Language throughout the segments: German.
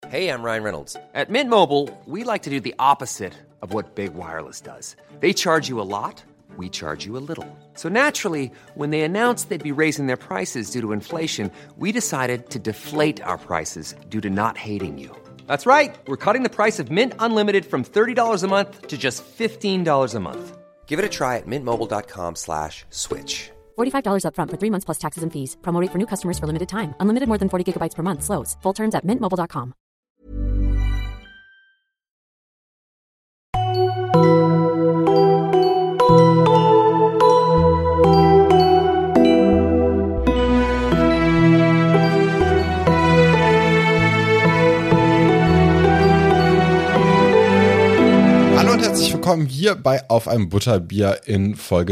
Hey, I'm Ryan Reynolds. At Mint Mobile, we like to do the opposite of what Big Wireless does. They charge you a lot, we charge you a little. So naturally, when they announced they'd be raising their prices due to inflation, we decided to deflate our prices due to not hating you. That's right. We're cutting the price of Mint Unlimited from $30 a month to just $15 a month. Give it a try at mintmobile.com/switch. $45 up front for 3 months plus taxes and fees. Promo rate for new customers for limited time. Unlimited more than 40 gigabytes per month. Slows full terms at mintmobile.com. Herzlich willkommen hier bei Auf einem Butterbier in Folge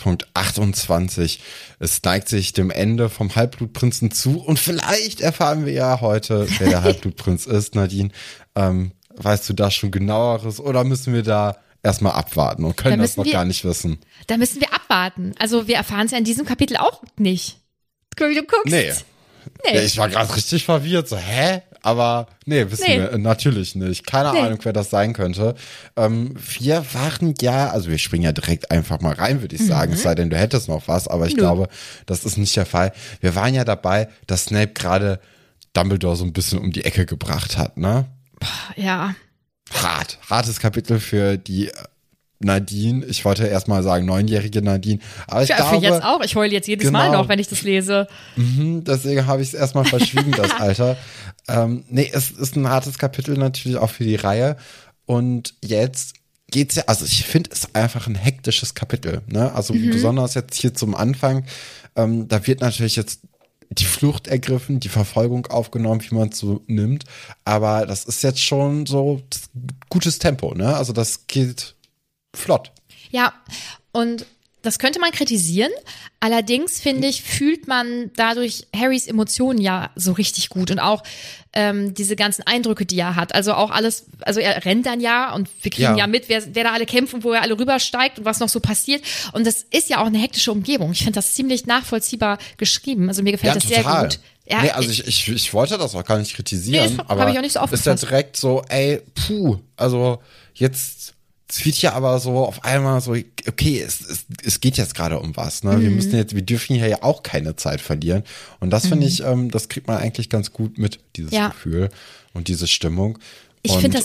6.28. Es neigt sich dem Ende vom Halbblutprinzen zu und vielleicht erfahren wir ja heute, wer der Halbblutprinz ist. Nadine, weißt du da schon genaueres oder müssen wir da erstmal abwarten und können das noch gar nicht wissen? Da müssen wir abwarten. Also wir erfahren es ja in diesem Kapitel auch nicht. Wie du guckst. Nee. Ja, ich war gerade richtig verwirrt, so, hä? Aber wissen wir natürlich nicht. Keine Ahnung, wer das sein könnte. Wir waren ja, also wir springen ja direkt einfach mal rein, würde ich sagen, es sei denn, du hättest noch was, aber ich glaube, das ist nicht der Fall. Wir waren ja dabei, dass Snape gerade Dumbledore so ein bisschen um die Ecke gebracht hat, ne? Ja. Hartes Kapitel für die Nadine, ich wollte erst mal sagen 9-jährige Nadine, aber ich glaube... Für jetzt auch, ich heule jetzt jedes Mal noch, wenn ich das lese. Deswegen habe ich es erstmal verschwiegen, das Alter. Es ist ein hartes Kapitel natürlich auch für die Reihe und jetzt geht's ja, also ich finde es einfach ein hektisches Kapitel, ne? Also besonders jetzt hier zum Anfang, da wird natürlich jetzt die Flucht ergriffen, die Verfolgung aufgenommen, wie man es so nimmt, aber das ist jetzt schon so gutes Tempo, ne? Also das geht flott. Ja, und das könnte man kritisieren. Allerdings, finde ich, fühlt man dadurch Harrys Emotionen ja so richtig gut und auch diese ganzen Eindrücke, die er hat. Also auch alles, also er rennt dann ja und wir kriegen ja mit, wer da alle kämpfen, wo er alle rübersteigt und was noch so passiert. Und das ist ja auch eine hektische Umgebung. Ich finde das ziemlich nachvollziehbar geschrieben. Also mir gefällt das total. Sehr gut. Ja, nee, also ich wollte das auch gar nicht kritisieren, aber hab ich auch nicht so aufgefasst. Ist ja direkt so, also jetzt wird ja aber so auf einmal so, okay, es geht jetzt gerade um was, ne? Wir dürfen hier ja auch keine Zeit verlieren. Und das finde ich, das kriegt man eigentlich ganz gut mit, dieses Gefühl und diese Stimmung. Ich finde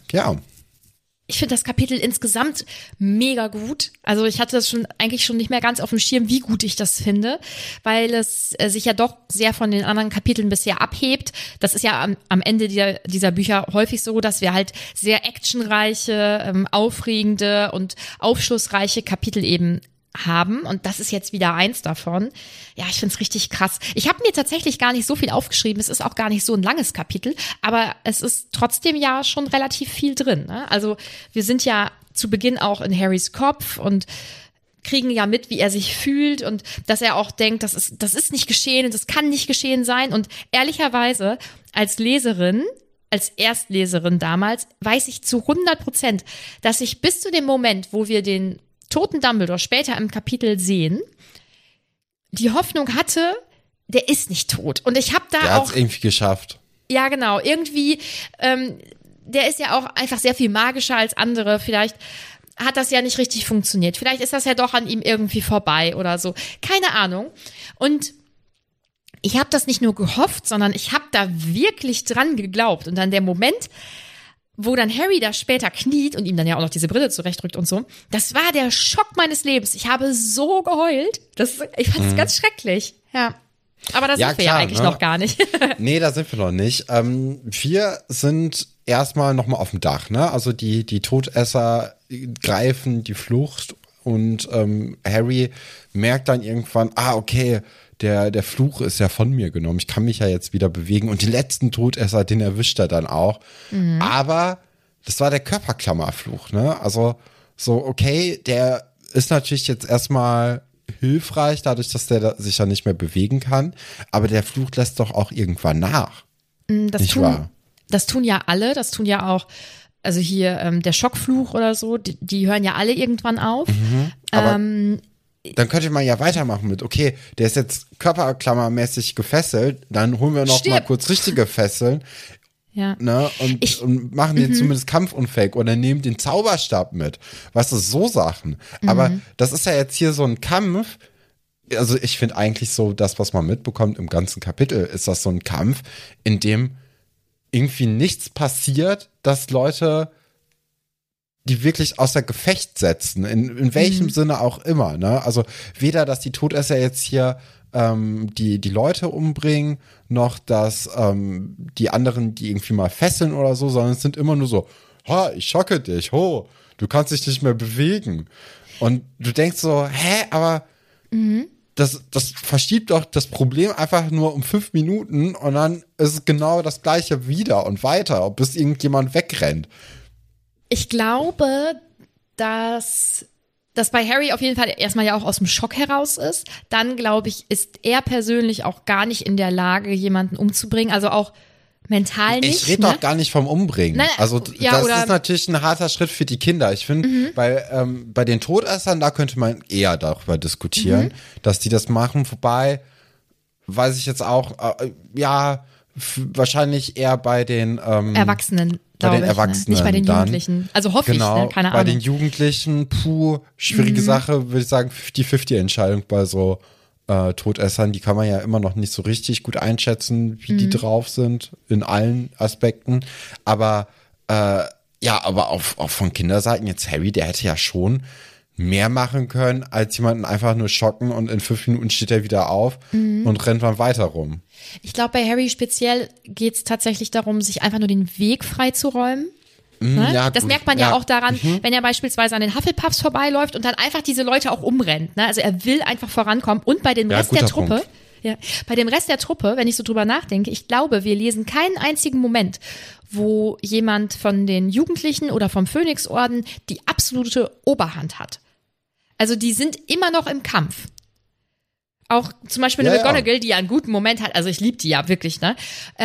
das Kapitel insgesamt mega gut. Also ich hatte das eigentlich schon nicht mehr ganz auf dem Schirm, wie gut ich das finde, weil es sich ja doch sehr von den anderen Kapiteln bisher abhebt. Das ist ja am Ende dieser Bücher häufig so, dass wir halt sehr actionreiche, aufregende und aufschlussreiche Kapitel eben haben und das ist jetzt wieder eins davon. Ja, ich find's richtig krass. Ich habe mir tatsächlich gar nicht so viel aufgeschrieben. Es ist auch gar nicht so ein langes Kapitel, aber es ist trotzdem ja schon relativ viel drin, ne? Also wir sind ja zu Beginn auch in Harrys Kopf und kriegen ja mit, wie er sich fühlt und dass er auch denkt, das ist nicht geschehen und das kann nicht geschehen sein. Und ehrlicherweise als Leserin, als Erstleserin damals, weiß ich zu 100%, dass ich bis zu dem Moment, wo wir den toten Dumbledore später im Kapitel sehen, die Hoffnung hatte, der ist nicht tot. Und ich habe da der hat's irgendwie geschafft. Ja, genau. Irgendwie, der ist ja auch einfach sehr viel magischer als andere. Vielleicht hat das ja nicht richtig funktioniert. Vielleicht ist das ja doch an ihm irgendwie vorbei oder so. Keine Ahnung. Und ich habe das nicht nur gehofft, sondern ich habe da wirklich dran geglaubt. Und dann der Moment, wo dann Harry da später kniet und ihm dann ja auch noch diese Brille zurechtrückt und so, das war der Schock meines Lebens. Ich habe so geheult. Ich fand es ganz schrecklich. Ja. Aber da sind wir ja eigentlich noch gar nicht. Nee, da sind wir noch nicht. Wir sind erstmal nochmal auf dem Dach, ne? Also die Todesser greifen die Flucht und Harry merkt dann irgendwann, okay, der Fluch ist ja von mir genommen. Ich kann mich ja jetzt wieder bewegen. Und die letzten Todesser, den erwischt er dann auch. Aber das war der Körperklammerfluch, ne? Also so, okay, der ist natürlich jetzt erstmal hilfreich, dadurch, dass der sich ja nicht mehr bewegen kann. Aber der Fluch lässt doch auch irgendwann nach. Das tun ja alle. Das tun ja auch, also hier der Schockfluch oder so, die hören ja alle irgendwann auf. Aber dann könnte man ja weitermachen mit, okay, der ist jetzt körperklammermäßig gefesselt, dann holen wir noch mal kurz richtige Fesseln Ja. Ne? Und machen den zumindest kampfunfähig oder nehmen den Zauberstab mit. Weißt du, so Sachen. Aber das ist ja jetzt hier so ein Kampf. Also ich finde eigentlich so, das, was man mitbekommt im ganzen Kapitel, ist das so ein Kampf, in dem irgendwie nichts passiert, dass Leute die wirklich außer Gefecht setzen, in welchem Sinne auch immer, ne? Also weder, dass die Todesser jetzt hier die Leute umbringen, noch dass die anderen die irgendwie mal fesseln oder so, sondern es sind immer nur so, ha, ich schocke dich, ho, du kannst dich nicht mehr bewegen. Und du denkst so, aber das verschiebt doch das Problem einfach nur um 5 Minuten und dann ist es genau das Gleiche wieder und weiter, bis irgendjemand wegrennt. Ich glaube, dass das bei Harry auf jeden Fall erstmal ja auch aus dem Schock heraus ist. Dann, glaube ich, ist er persönlich auch gar nicht in der Lage, jemanden umzubringen. Also auch mental nicht. Ich rede doch gar nicht vom Umbringen. Nein, also ja, das ist natürlich ein harter Schritt für die Kinder. Ich finde, bei den Todessern, da könnte man eher darüber diskutieren, dass die das machen. Wobei, weiß ich jetzt auch, wahrscheinlich eher bei den Erwachsenen. Bei den Erwachsenen. Nicht bei den Jugendlichen. Also hoffe ich, ne? Keine Ahnung. Bei den Jugendlichen, schwierige Sache, würde ich sagen, 50-50-Entscheidung bei so Todessern. Die kann man ja immer noch nicht so richtig gut einschätzen, wie die drauf sind, in allen Aspekten. Aber aber auch von Kinderseiten, jetzt Harry, der hätte ja schon mehr machen können, als jemanden einfach nur schocken und in 5 Minuten steht er wieder auf und rennt dann weiter rum. Ich glaube, bei Harry speziell geht es tatsächlich darum, sich einfach nur den Weg freizuräumen. Ne? Ja, das gut. merkt man ja auch daran, wenn er beispielsweise an den Hufflepuffs vorbeiläuft und dann einfach diese Leute auch umrennt. Ne? Also er will einfach vorankommen. Und bei dem Rest der Truppe, bei dem Rest der Truppe, wenn ich so drüber nachdenke, ich glaube, wir lesen keinen einzigen Moment, wo jemand von den Jugendlichen oder vom Phönixorden die absolute Oberhand hat. Also die sind immer noch im Kampf. Auch zum Beispiel eine McGonagall, die ja einen guten Moment hat, also ich liebe die ja wirklich, ne?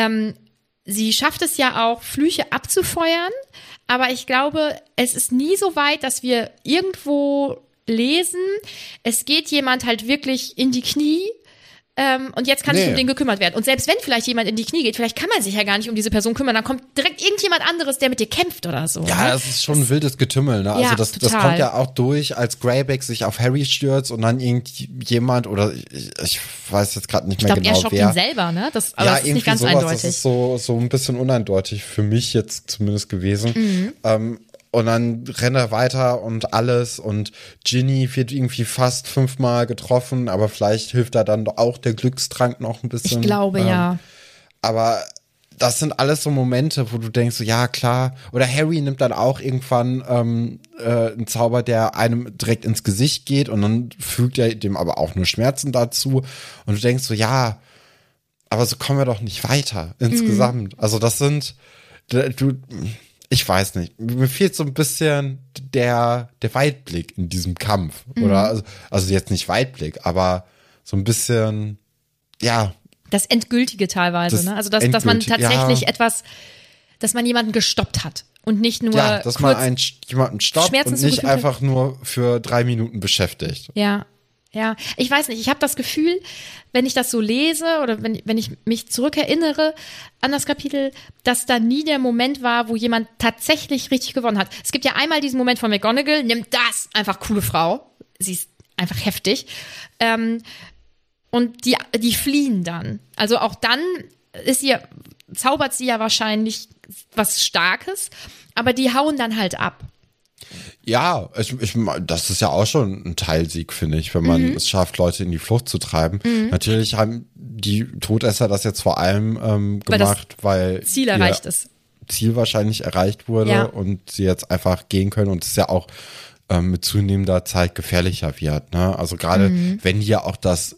Sie schafft es ja auch, Flüche abzufeuern, aber ich glaube, es ist nie so weit, dass wir irgendwo lesen, es geht jemand halt wirklich in die Knie und jetzt kann sich um den gekümmert werden. Und selbst wenn vielleicht jemand in die Knie geht, vielleicht kann man sich ja gar nicht um diese Person kümmern, dann kommt direkt irgendjemand anderes, der mit dir kämpft oder so. Ja, das ist schon ein wildes Getümmel, ne? Also das kommt ja auch durch, als Greyback sich auf Harry stürzt und dann irgendjemand oder ich weiß jetzt gerade nicht mehr genau wer. Ich glaube, er schockt ihn selber, ne? Das ist nicht ganz sowas, eindeutig. Das ist so ein bisschen uneindeutig für mich jetzt zumindest gewesen. Und dann rennt er weiter und alles und Ginny wird irgendwie fast 5-mal getroffen, aber vielleicht hilft da dann auch der Glückstrank noch ein bisschen. Ich glaube, ja. Aber das sind alles so Momente, wo du denkst, so, ja klar, oder Harry nimmt dann auch irgendwann einen Zauber, der einem direkt ins Gesicht geht und dann fügt er dem aber auch nur Schmerzen dazu und du denkst so, ja, aber so kommen wir doch nicht weiter insgesamt. Also das sind, ich weiß nicht, mir fehlt so ein bisschen der Weitblick in diesem Kampf. Oder also jetzt nicht Weitblick, aber so ein bisschen, ja. Das Endgültige teilweise, ne? Also dass man tatsächlich dass man jemanden gestoppt hat und nicht nur dass man jemanden stoppt und nicht einfach nur für 3 Minuten beschäftigt. Ja. Ja, ich weiß nicht, ich habe das Gefühl, wenn ich das so lese oder wenn ich mich zurückerinnere an das Kapitel, dass da nie der Moment war, wo jemand tatsächlich richtig gewonnen hat. Es gibt ja einmal diesen Moment von McGonagall, nimmt das, einfach coole Frau, sie ist einfach heftig, und die fliehen dann. Also auch dann zaubert sie ja wahrscheinlich was Starkes, aber die hauen dann halt ab. Ja, das ist ja auch schon ein Teilsieg, finde ich, wenn man es schafft, Leute in die Flucht zu treiben. Natürlich haben die Todesser das jetzt vor allem gemacht, weil Ziel erreicht ist. Ziel wahrscheinlich erreicht wurde und sie jetzt einfach gehen können und es ja auch mit zunehmender Zeit gefährlicher wird. Ne? Also gerade wenn hier auch das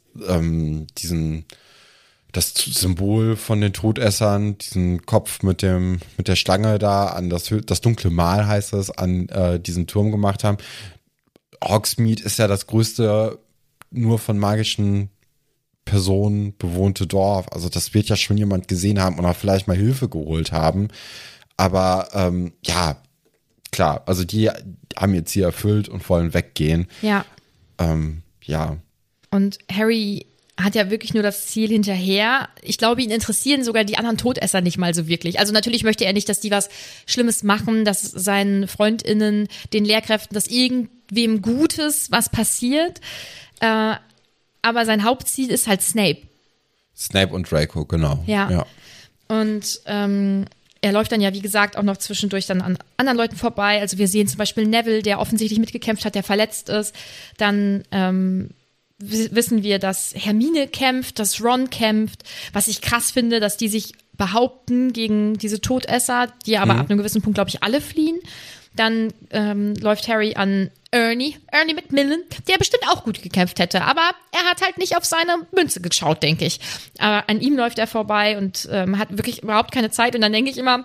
Symbol von den Todessern, diesen Kopf mit der Schlange da an das dunkle Mal heißt es, an diesen Turm gemacht haben. Hogsmeade ist ja das größte nur von magischen Personen bewohnte Dorf. Also das wird ja schon jemand gesehen haben und auch vielleicht mal Hilfe geholt haben. Aber klar, also die haben ihr Ziel erfüllt und wollen weggehen. Ja. Ja. Und Harry hat ja wirklich nur das Ziel hinterher. Ich glaube, ihn interessieren sogar die anderen Todesser nicht mal so wirklich. Also natürlich möchte er nicht, dass die was Schlimmes machen, dass seinen FreundInnen, den Lehrkräften, dass irgendwem Gutes was passiert. Aber sein Hauptziel ist halt Snape. Snape und Draco, genau. Ja. Und er läuft dann ja, wie gesagt, auch noch zwischendurch dann an anderen Leuten vorbei. Also wir sehen zum Beispiel Neville, der offensichtlich mitgekämpft hat, der verletzt ist. Dann wissen wir, dass Hermine kämpft, dass Ron kämpft. Was ich krass finde, dass die sich behaupten gegen diese Todesser, die aber ab einem gewissen Punkt, glaube ich, alle fliehen. Dann läuft Harry an Ernie Macmillan, der bestimmt auch gut gekämpft hätte, aber er hat halt nicht auf seine Münze geschaut, denke ich. Aber an ihm läuft er vorbei und hat wirklich überhaupt keine Zeit. Und dann denke ich immer,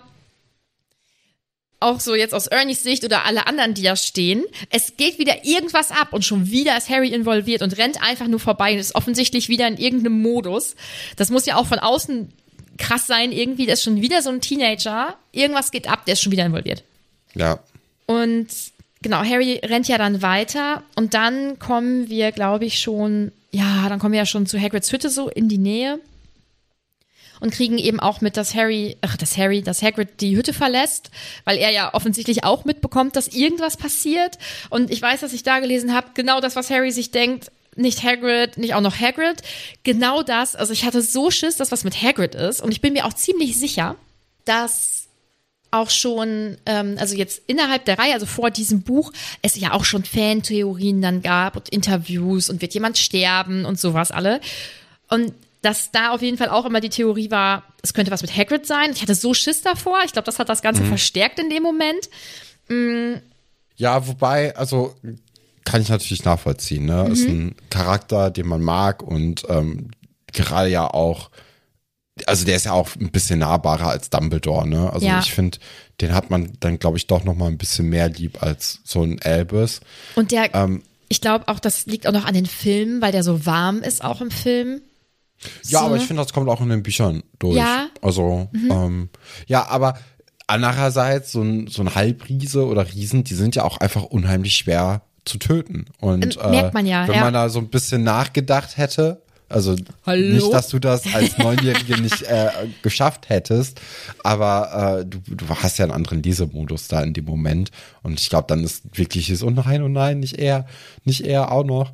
auch so jetzt aus Ernies Sicht oder alle anderen, die da stehen, es geht wieder irgendwas ab und schon wieder ist Harry involviert und rennt einfach nur vorbei und ist offensichtlich wieder in irgendeinem Modus. Das muss ja auch von außen krass sein, irgendwie, das ist schon wieder so ein Teenager, irgendwas geht ab, der ist schon wieder involviert. Ja. Und genau, Harry rennt ja dann weiter und dann kommen wir, glaube ich, schon zu Hagrids Hütte so in die Nähe und kriegen eben auch mit, dass Hagrid die Hütte verlässt, weil er ja offensichtlich auch mitbekommt, dass irgendwas passiert. Und ich weiß, dass ich da gelesen habe, genau das, was Harry sich denkt, nicht Hagrid, nicht auch noch Hagrid. Genau das, also ich hatte so Schiss, dass was mit Hagrid ist. Und ich bin mir auch ziemlich sicher, dass auch schon, also jetzt innerhalb der Reihe, also vor diesem Buch, es ja auch schon Fantheorien dann gab und Interviews und wird jemand sterben und sowas alle. Und dass da auf jeden Fall auch immer die Theorie war, es könnte was mit Hagrid sein. Ich hatte so Schiss davor. Ich glaube, das hat das Ganze verstärkt in dem Moment. Ja, wobei, also kann ich natürlich nachvollziehen, ne? Ist ein Charakter, den man mag und gerade ja auch, also der ist ja auch ein bisschen nahbarer als Dumbledore, ne? Also ich finde, den hat man dann, glaube ich, doch noch mal ein bisschen mehr lieb als so ein Albus. Und ich glaube auch, das liegt auch noch an den Filmen, weil der so warm ist auch im Film. Ja, so. aber ich finde, das kommt auch in den Büchern durch. Ja. Also, ja, aber andererseits, so ein Halbriese oder Riesen, die sind ja auch einfach unheimlich schwer zu töten. Und merkt man ja. Wenn man da so ein bisschen nachgedacht hätte, also nicht, dass du das als Neunjährige nicht geschafft hättest, aber du hast ja einen anderen Lesemodus da in dem Moment. Und ich glaube, dann ist wirkliches oh nein, nicht er auch noch.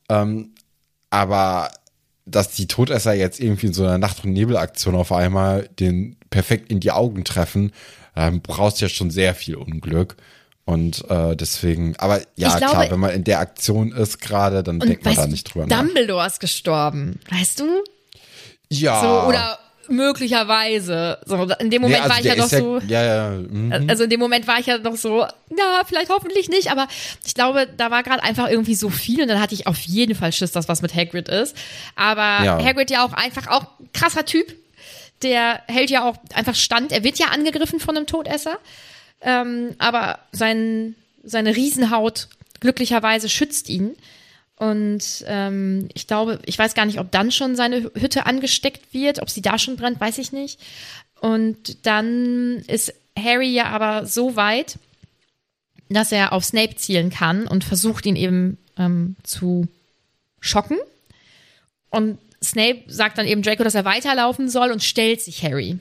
Aber dass die Todesser jetzt irgendwie in so einer Nacht- und Nebelaktion auf einmal den perfekt in die Augen treffen, brauchst ja schon sehr viel Unglück. Und deswegen, aber ja, glaube, klar, wenn man in der Aktion ist gerade, dann denkt man da nicht drüber nach. Dumbledore ist gestorben, weißt du? Ja. So, oder möglicherweise. So, in dem Moment war ich ja noch so. Also in dem Moment war ich ja noch so, na, vielleicht hoffentlich nicht, aber ich glaube, da war gerade einfach irgendwie so viel und dann hatte ich auf jeden Fall Schiss, dass was mit Hagrid ist. Aber Hagrid ja auch einfach auch krasser Typ. Der hält ja auch einfach stand. Er wird ja angegriffen von einem Todesser. Aber seine Riesenhaut glücklicherweise schützt ihn. Und ich glaube, ich weiß gar nicht, ob dann schon seine Hütte angesteckt wird, ob sie da schon brennt, weiß ich nicht. Und dann ist Harry ja aber so weit, dass er auf Snape zielen kann und versucht, ihn eben zu schocken. Und Snape sagt dann eben Draco, dass er weiterlaufen soll und stellt sich Harry.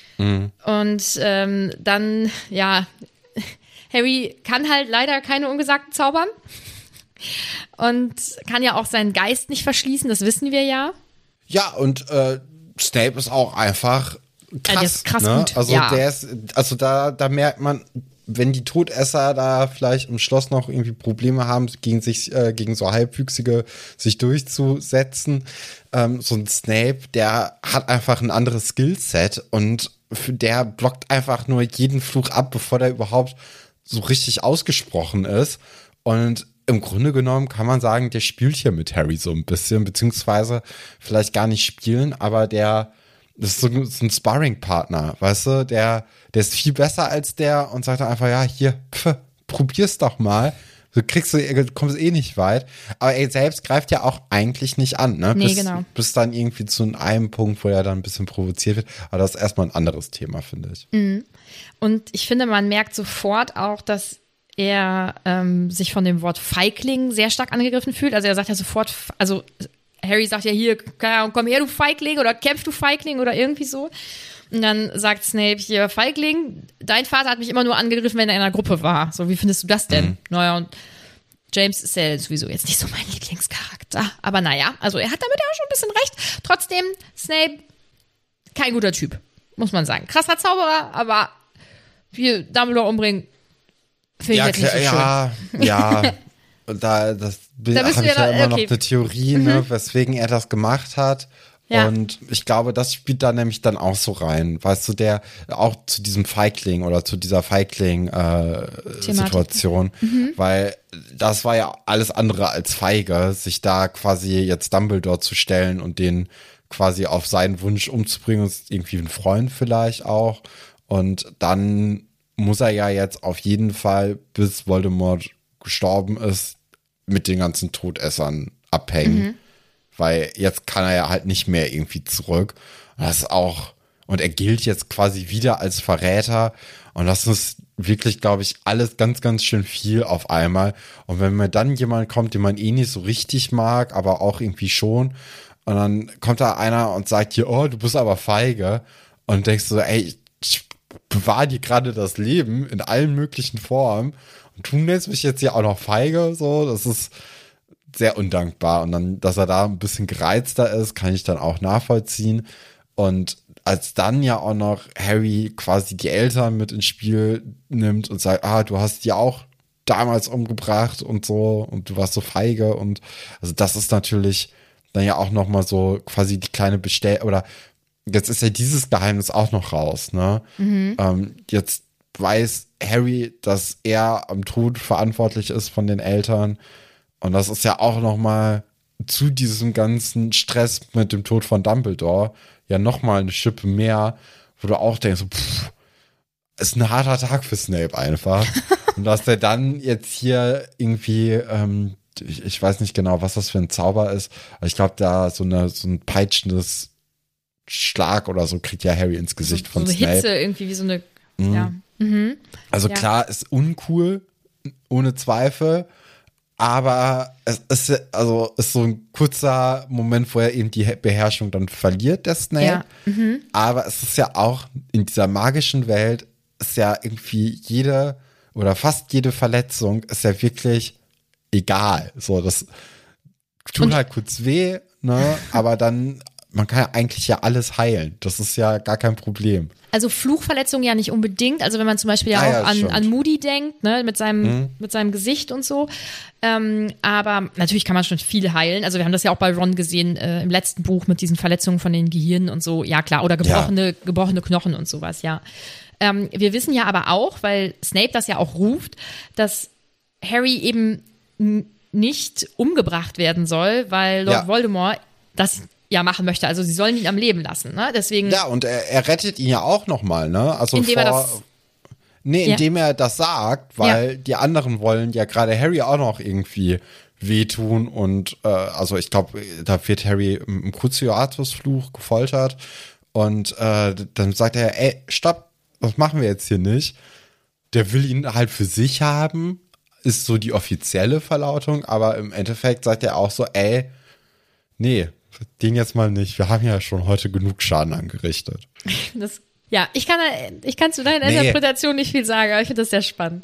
Und dann, ja, Harry kann halt leider keine ungesagten zaubern und kann ja auch seinen Geist nicht verschließen, das wissen wir ja. Ja, und Snape ist auch einfach krass. Der ist krass ne? gut. Also da merkt man, wenn die Todesser da vielleicht im Schloss noch irgendwie Probleme haben, gegen so Halbwüchsige sich durchzusetzen, so ein Snape, der hat einfach ein anderes Skillset und der blockt einfach nur jeden Fluch ab, bevor der überhaupt so richtig ausgesprochen ist. Und im Grunde genommen kann man sagen, der spielt hier mit Harry so ein bisschen, beziehungsweise vielleicht gar nicht spielen, aber das ist so ein Sparring-Partner, weißt du, der ist viel besser als der und sagt dann einfach, ja, hier, probier's doch mal. Du kommst eh nicht weit. Aber er selbst greift ja auch eigentlich nicht an, ne? Nee, genau. Bis dann irgendwie zu einem Punkt, wo er dann ein bisschen provoziert wird. Aber das ist erstmal ein anderes Thema, finde ich. Und ich finde, man merkt sofort auch, dass er sich von dem Wort Feigling sehr stark angegriffen fühlt. Also er sagt ja sofort, also Harry sagt ja hier, keine Ahnung, komm her, du Feigling, oder kämpf, du Feigling, oder irgendwie so. Und dann sagt Snape hier, Feigling, dein Vater hat mich immer nur angegriffen, wenn er in einer Gruppe war. So, wie findest du das denn? Naja, und James ist ja sowieso jetzt nicht so mein Lieblingscharakter. Aber naja, also er hat damit ja auch schon ein bisschen recht. Trotzdem, Snape, kein guter Typ, muss man sagen. Krasser Zauberer, aber wie Dumbledore umbringen, finde ich jetzt nicht so schön. Ja. Da habe ich ja immer noch eine Theorie, ne, weswegen er das gemacht hat. Ja. Und ich glaube, das spielt da nämlich dann auch so rein. Weißt du, der auch zu diesem Feigling oder zu dieser Feigling-Situation. Weil das war ja alles andere als feige, sich da quasi jetzt Dumbledore zu stellen und den quasi auf seinen Wunsch umzubringen und irgendwie ein Freund vielleicht auch. Und dann muss er ja jetzt auf jeden Fall, bis Voldemort gestorben ist, mit den ganzen Todessern abhängen. Weil jetzt kann er ja halt nicht mehr irgendwie zurück. Und das ist auch, und er gilt jetzt quasi wieder als Verräter. Und das ist wirklich, glaube ich, alles ganz, ganz schön viel auf einmal. Und wenn mir dann jemand kommt, den man eh nicht so richtig mag, aber auch irgendwie schon, und dann kommt da einer und sagt hier, oh, du bist aber feige. Und denkst so, ey, ich bewahre dir gerade das Leben in allen möglichen Formen. Und du nennst mich jetzt hier auch noch feige, so, das ist sehr undankbar. Und dann, dass er da ein bisschen gereizter ist, kann ich dann auch nachvollziehen. Und als dann ja auch noch Harry quasi die Eltern mit ins Spiel nimmt und sagt, du hast die auch damals umgebracht und so und du warst so feige, und also das ist natürlich dann ja auch noch mal so quasi die kleine oder jetzt ist ja dieses Geheimnis auch noch raus, ne? Jetzt weiß Harry, dass er am Tod verantwortlich ist von den Eltern. Und das ist ja auch noch mal zu diesem ganzen Stress mit dem Tod von Dumbledore ja noch mal eine Schippe mehr, wo du auch denkst, ist ein harter Tag für Snape einfach. Und dass der dann jetzt hier irgendwie, ich weiß nicht genau, was das für ein Zauber ist, aber ich glaube, da so ein peitschendes Schlag oder so kriegt ja Harry ins Gesicht von Snape. So eine Hitze irgendwie, wie so eine, ja. Also klar, ist uncool, ohne Zweifel, aber es ist so ein kurzer Moment, wo er eben die Beherrschung dann verliert, der Snape. Ja. Aber es ist ja auch in dieser magischen Welt, ist ja irgendwie jede oder fast jede Verletzung ist ja wirklich egal. So, das tut halt kurz weh, ne? Aber dann, man kann ja eigentlich ja alles heilen. Das ist ja gar kein Problem. Also Fluchverletzungen ja nicht unbedingt. Also wenn man zum Beispiel auch an Moody denkt, ne, mit seinem Gesicht und so. Aber natürlich kann man schon viel heilen. Also wir haben das ja auch bei Ron gesehen im letzten Buch mit diesen Verletzungen von den Gehirnen und so. Ja klar, oder gebrochene Knochen und sowas, ja. Wir wissen ja aber auch, weil Snape das ja auch ruft, dass Harry eben nicht umgebracht werden soll, weil Lord Voldemort das machen möchte. Also sie sollen ihn am Leben lassen, ne? Deswegen. Ja, und er rettet ihn ja auch nochmal, ne? Also indem er das sagt, weil die anderen wollen ja gerade Harry auch noch irgendwie wehtun und also ich glaube, da wird Harry im Cruciatus-Fluch gefoltert und dann sagt er, ey, stopp, das machen wir jetzt hier nicht. Der will ihn halt für sich haben, ist so die offizielle Verlautung, aber im Endeffekt sagt er auch so, ey, nee, den jetzt mal nicht. Wir haben ja schon heute genug Schaden angerichtet. Ich kann zu deiner Interpretation nicht viel sagen, aber ich finde das sehr spannend.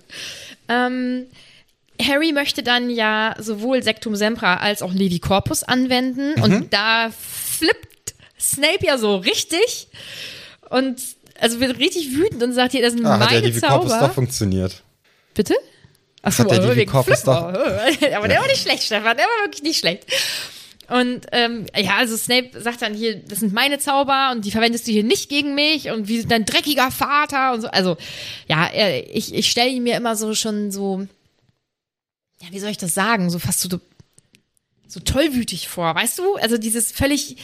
Harry möchte dann ja sowohl Sectum Sempra als auch Levi Corpus anwenden und da flippt Snape ja so richtig und also wird richtig wütend und sagt hier, das sind meine Zauber. Hat der Levi Corpus doch funktioniert. Bitte? Achso, hat der Levi Corpus doch. Aber der war nicht schlecht, Stefan, der war wirklich nicht schlecht. Und also Snape sagt dann hier, das sind meine Zauber und die verwendest du hier nicht gegen mich und wie dein dreckiger Vater und so. Also ja, ich stelle ihn mir immer so schon so, ja, wie soll ich das sagen, so fast so tollwütig vor, weißt du? Also dieses völlig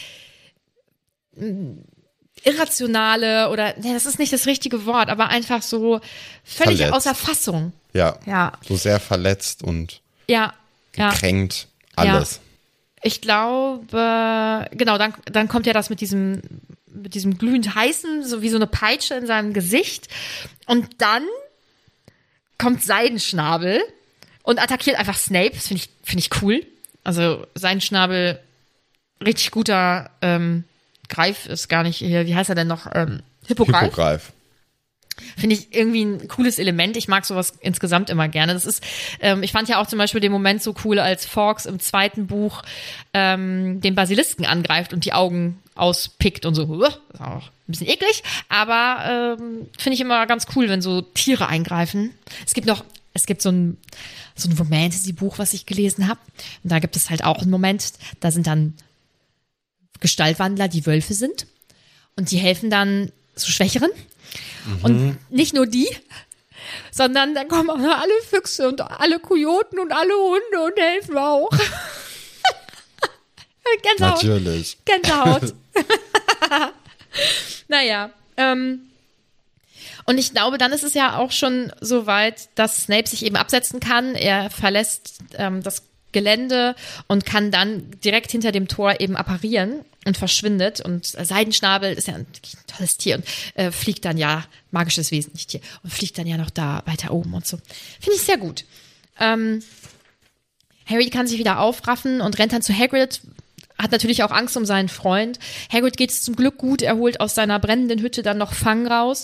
irrationale oder, das ist nicht das richtige Wort, aber einfach so völlig verletzt. Außer Fassung. Ja, so sehr verletzt und gekränkt, alles. Ja. Ich glaube, genau, dann kommt ja das mit diesem glühend heißen, so wie so eine Peitsche in seinem Gesicht. Und dann kommt Seidenschnabel und attackiert einfach Snape. Das finde ich cool. Also Seidenschnabel richtig guter Greif ist gar nicht hier, wie heißt er denn noch? Hippogreif. Finde ich irgendwie ein cooles Element. Ich mag sowas insgesamt immer gerne. Das ist, ich fand ja auch zum Beispiel den Moment so cool, als Fawkes im zweiten Buch den Basilisken angreift und die Augen auspickt und so. Das ist auch ein bisschen eklig, aber finde ich immer ganz cool, wenn so Tiere eingreifen. Es gibt so ein Fantasy-Buch, was ich gelesen habe. Und da gibt es halt auch einen Moment, da sind dann Gestaltwandler, die Wölfe sind. Und die helfen dann so Schwächeren. Und nicht nur die, sondern dann kommen auch noch alle Füchse und alle Kojoten und alle Hunde und helfen auch. Gänsehaut. Natürlich. Gänsehaut. Naja, und ich glaube, dann ist es ja auch schon so weit, dass Snape sich eben absetzen kann. Er verlässt das Gelände und kann dann direkt hinter dem Tor eben apparieren und verschwindet. Und Seidenschnabel ist ja ein tolles Tier und fliegt dann ja, magisches Wesen, nicht Tier, und fliegt dann ja noch da weiter oben und so. Finde ich sehr gut. Harry kann sich wieder aufraffen und rennt dann zu Hagrid, hat natürlich auch Angst um seinen Freund. Hagrid geht es zum Glück gut, er holt aus seiner brennenden Hütte dann noch Fang raus.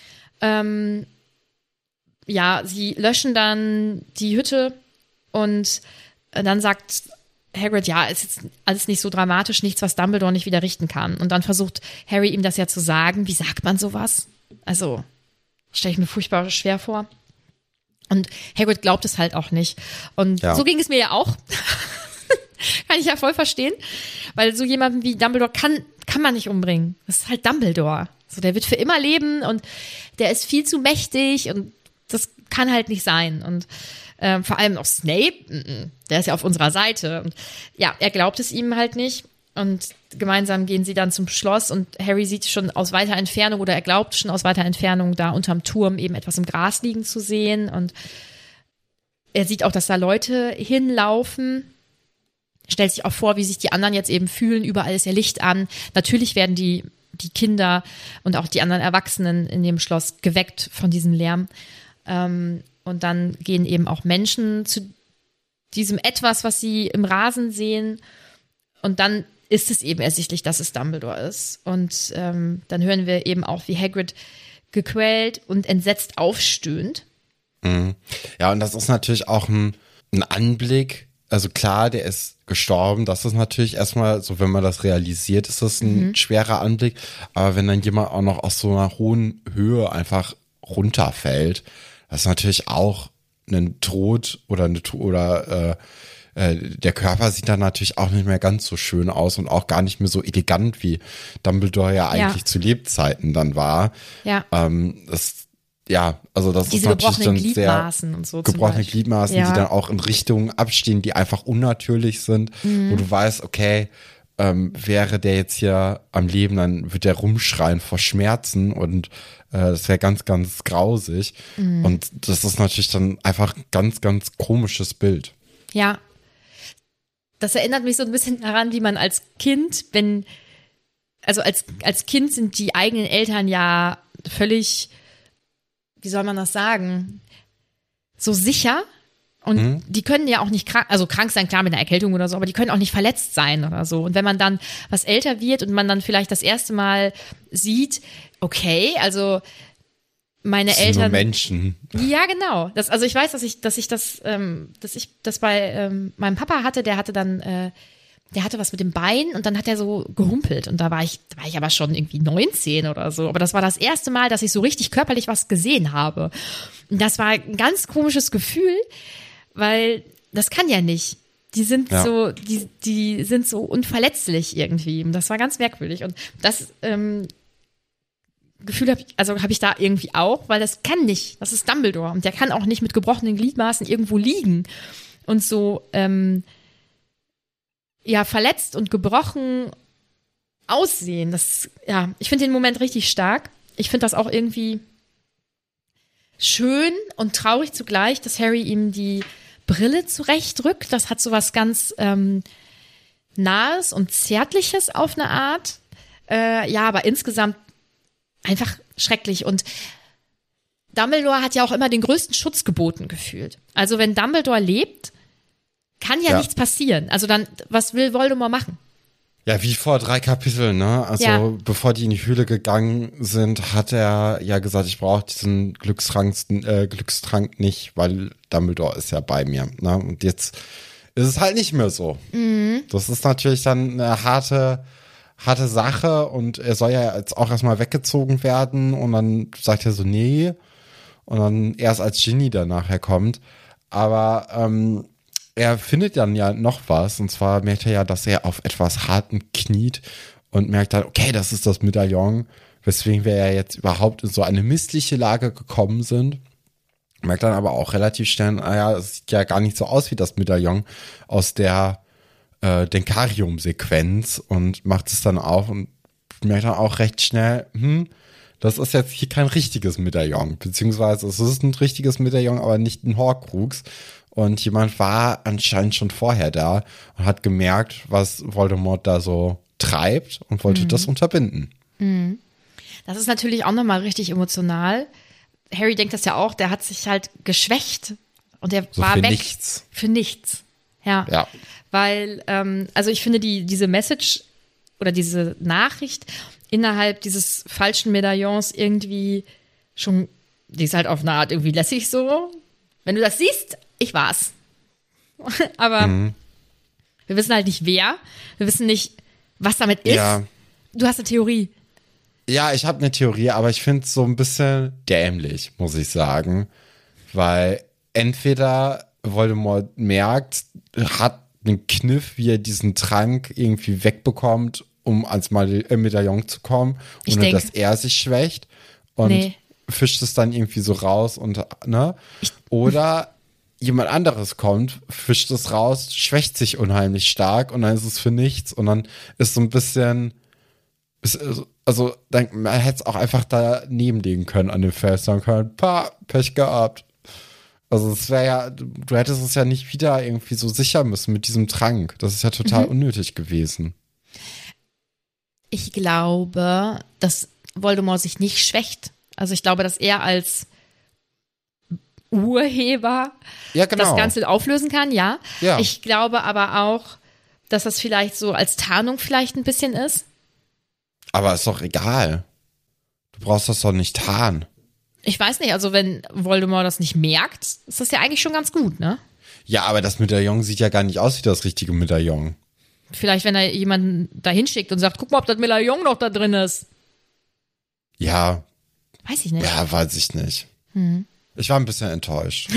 Ja, sie löschen dann die Hütte und dann sagt Hagrid, ja, ist jetzt alles nicht so dramatisch, nichts, was Dumbledore nicht wieder richten kann. Und dann versucht Harry ihm das ja zu sagen. Wie sagt man sowas? Also, stelle ich mir furchtbar schwer vor. Und Hagrid glaubt es halt auch nicht. Und so ging es mir ja auch. Kann ich ja voll verstehen. Weil so jemanden wie Dumbledore kann man nicht umbringen. Das ist halt Dumbledore. So, der wird für immer leben und der ist viel zu mächtig und das kann halt nicht sein. Und vor allem auch Snape, der ist ja auf unserer Seite. Und ja, er glaubt es ihm halt nicht. Und gemeinsam gehen sie dann zum Schloss und Harry sieht schon aus weiter Entfernung oder er glaubt schon aus weiter Entfernung da unterm Turm eben etwas im Gras liegen zu sehen. Und er sieht auch, dass da Leute hinlaufen. Stellt sich auch vor, wie sich die anderen jetzt eben fühlen. Überall ist ja Licht an. Natürlich werden die Kinder und auch die anderen Erwachsenen in dem Schloss geweckt von diesem Lärm. Und dann gehen eben auch Menschen zu diesem Etwas, was sie im Rasen sehen. Und dann ist es eben ersichtlich, dass es Dumbledore ist. Und dann hören wir eben auch, wie Hagrid gequält und entsetzt aufstöhnt. Mhm. Ja, und das ist natürlich auch ein Anblick. Also klar, der ist gestorben. Das ist natürlich erstmal, so wenn man das realisiert, ist das ein schwerer Anblick. Aber wenn dann jemand auch noch aus so einer hohen Höhe einfach runterfällt, das ist natürlich auch ein Tod der Körper sieht dann natürlich auch nicht mehr ganz so schön aus und auch gar nicht mehr so elegant, wie Dumbledore ja eigentlich zu Lebzeiten dann war. Ja. Also das diese ist natürlich dann Gliedmaßen sehr und so gebrochene Gliedmaßen, die dann auch in Richtungen abstehen, die einfach unnatürlich sind, wo du weißt, okay, wäre der jetzt hier am Leben, dann wird der rumschreien vor Schmerzen und das wäre ganz, ganz grausig. Und das ist natürlich dann einfach ein ganz, ganz komisches Bild. Ja. Das erinnert mich so ein bisschen daran, wie man als Kind, als Kind sind die eigenen Eltern ja völlig, wie soll man das sagen, so sicher. Und die können ja auch nicht krank sein, klar mit einer Erkältung oder so, aber die können auch nicht verletzt sein oder so. Und wenn man dann was älter wird und man dann vielleicht das erste Mal sieht, okay, also meine Eltern. Nur Menschen. Ja, genau. Also ich weiß, dass ich das bei meinem Papa hatte, der hatte was mit dem Bein und dann hat er so gehumpelt und da war ich aber schon irgendwie 19 oder so. Aber das war das erste Mal, dass ich so richtig körperlich was gesehen habe. Und das war ein ganz komisches Gefühl, weil das kann ja nicht. Die sind die sind so unverletzlich irgendwie. Und das war ganz merkwürdig. Und das Gefühl habe ich da irgendwie auch, weil das kann nicht. Das ist Dumbledore und der kann auch nicht mit gebrochenen Gliedmaßen irgendwo liegen und so verletzt und gebrochen aussehen. Ich finde den Moment richtig stark. Ich finde das auch irgendwie schön und traurig zugleich, dass Harry ihm die Brille zurechtrückt. Das hat so was ganz Nahes und Zärtliches auf eine Art. Aber insgesamt einfach schrecklich. Und Dumbledore hat ja auch immer den größten Schutz geboten gefühlt. Also wenn Dumbledore lebt, kann ja nichts passieren. Also dann, was will Voldemort machen? Ja, wie vor 3 Kapiteln, ne? Also Ja. bevor die in die Höhle gegangen sind, hat er ja gesagt, ich brauche diesen Glückstrank nicht, weil Dumbledore ist ja bei mir. Ne? Und jetzt ist es halt nicht mehr so. Das ist natürlich dann eine harte Sache und er soll ja jetzt auch erstmal weggezogen werden und dann sagt er so, nee. Und dann erst als Ginny dann nachher kommt. Aber er findet dann ja noch was und zwar merkt er ja, dass er auf etwas Hartem kniet und merkt dann, okay, das ist das Medaillon, weswegen wir ja jetzt überhaupt in so eine missliche Lage gekommen sind. Merkt dann aber auch relativ schnell, naja, es sieht ja gar nicht so aus wie das Medaillon aus der Denkarium-Sequenz und macht es dann auf und merkt dann auch recht schnell, das ist jetzt hier kein richtiges Medaillon, beziehungsweise es ist ein richtiges Medaillon, aber nicht ein Horcrux. Und jemand war anscheinend schon vorher da und hat gemerkt, was Voldemort da so treibt und wollte das unterbinden. Das ist natürlich auch nochmal richtig emotional. Harry denkt das ja auch, der hat sich halt geschwächt und der So war für weg. nichts. Für nichts. Ja. Weil, also ich finde diese Message oder diese Nachricht innerhalb dieses falschen Medaillons irgendwie schon, die ist halt auf eine Art irgendwie lässig so. Wenn du das siehst, ich war's. Aber wir wissen halt nicht wer. Wir wissen nicht, was damit ist. Ja. Du hast eine Theorie. Ja, ich habe eine Theorie, aber ich finde es so ein bisschen dämlich, muss ich sagen. Weil entweder Voldemort merkt, hat einen Kniff, wie er diesen Trank irgendwie wegbekommt, um ans Medaillon zu kommen, Ich ohne denk- dass er sich schwächt und Nee. fischt es dann irgendwie so raus und, ne? Oder jemand anderes kommt, fischt es raus, schwächt sich unheimlich stark und dann ist es für nichts und dann ist so ein bisschen, also man hätte es auch einfach daneben legen können an dem Feld, sagen können, Pech gehabt. Also es wäre ja, du hättest es ja nicht wieder irgendwie so sichern müssen mit diesem Trank. Das ist ja total unnötig gewesen. Ich glaube, dass Voldemort sich nicht schwächt. Also ich glaube, dass er als Urheber Ja, genau. das Ganze auflösen kann, ja. Ja. Ich glaube aber auch, dass das vielleicht so als Tarnung vielleicht ein bisschen ist. Aber ist doch egal. Du brauchst das doch nicht tarnen. Ich weiß nicht, also wenn Voldemort das nicht merkt, ist das ja eigentlich schon ganz gut, ne? Ja, aber das Medaillon sieht ja gar nicht aus wie das richtige Medaillon. Vielleicht, wenn er jemanden da hinschickt und sagt, guck mal, ob das Medaillon noch da drin ist. Ja, Weiß ich nicht. ja, weiß ich nicht. Ich war ein bisschen enttäuscht.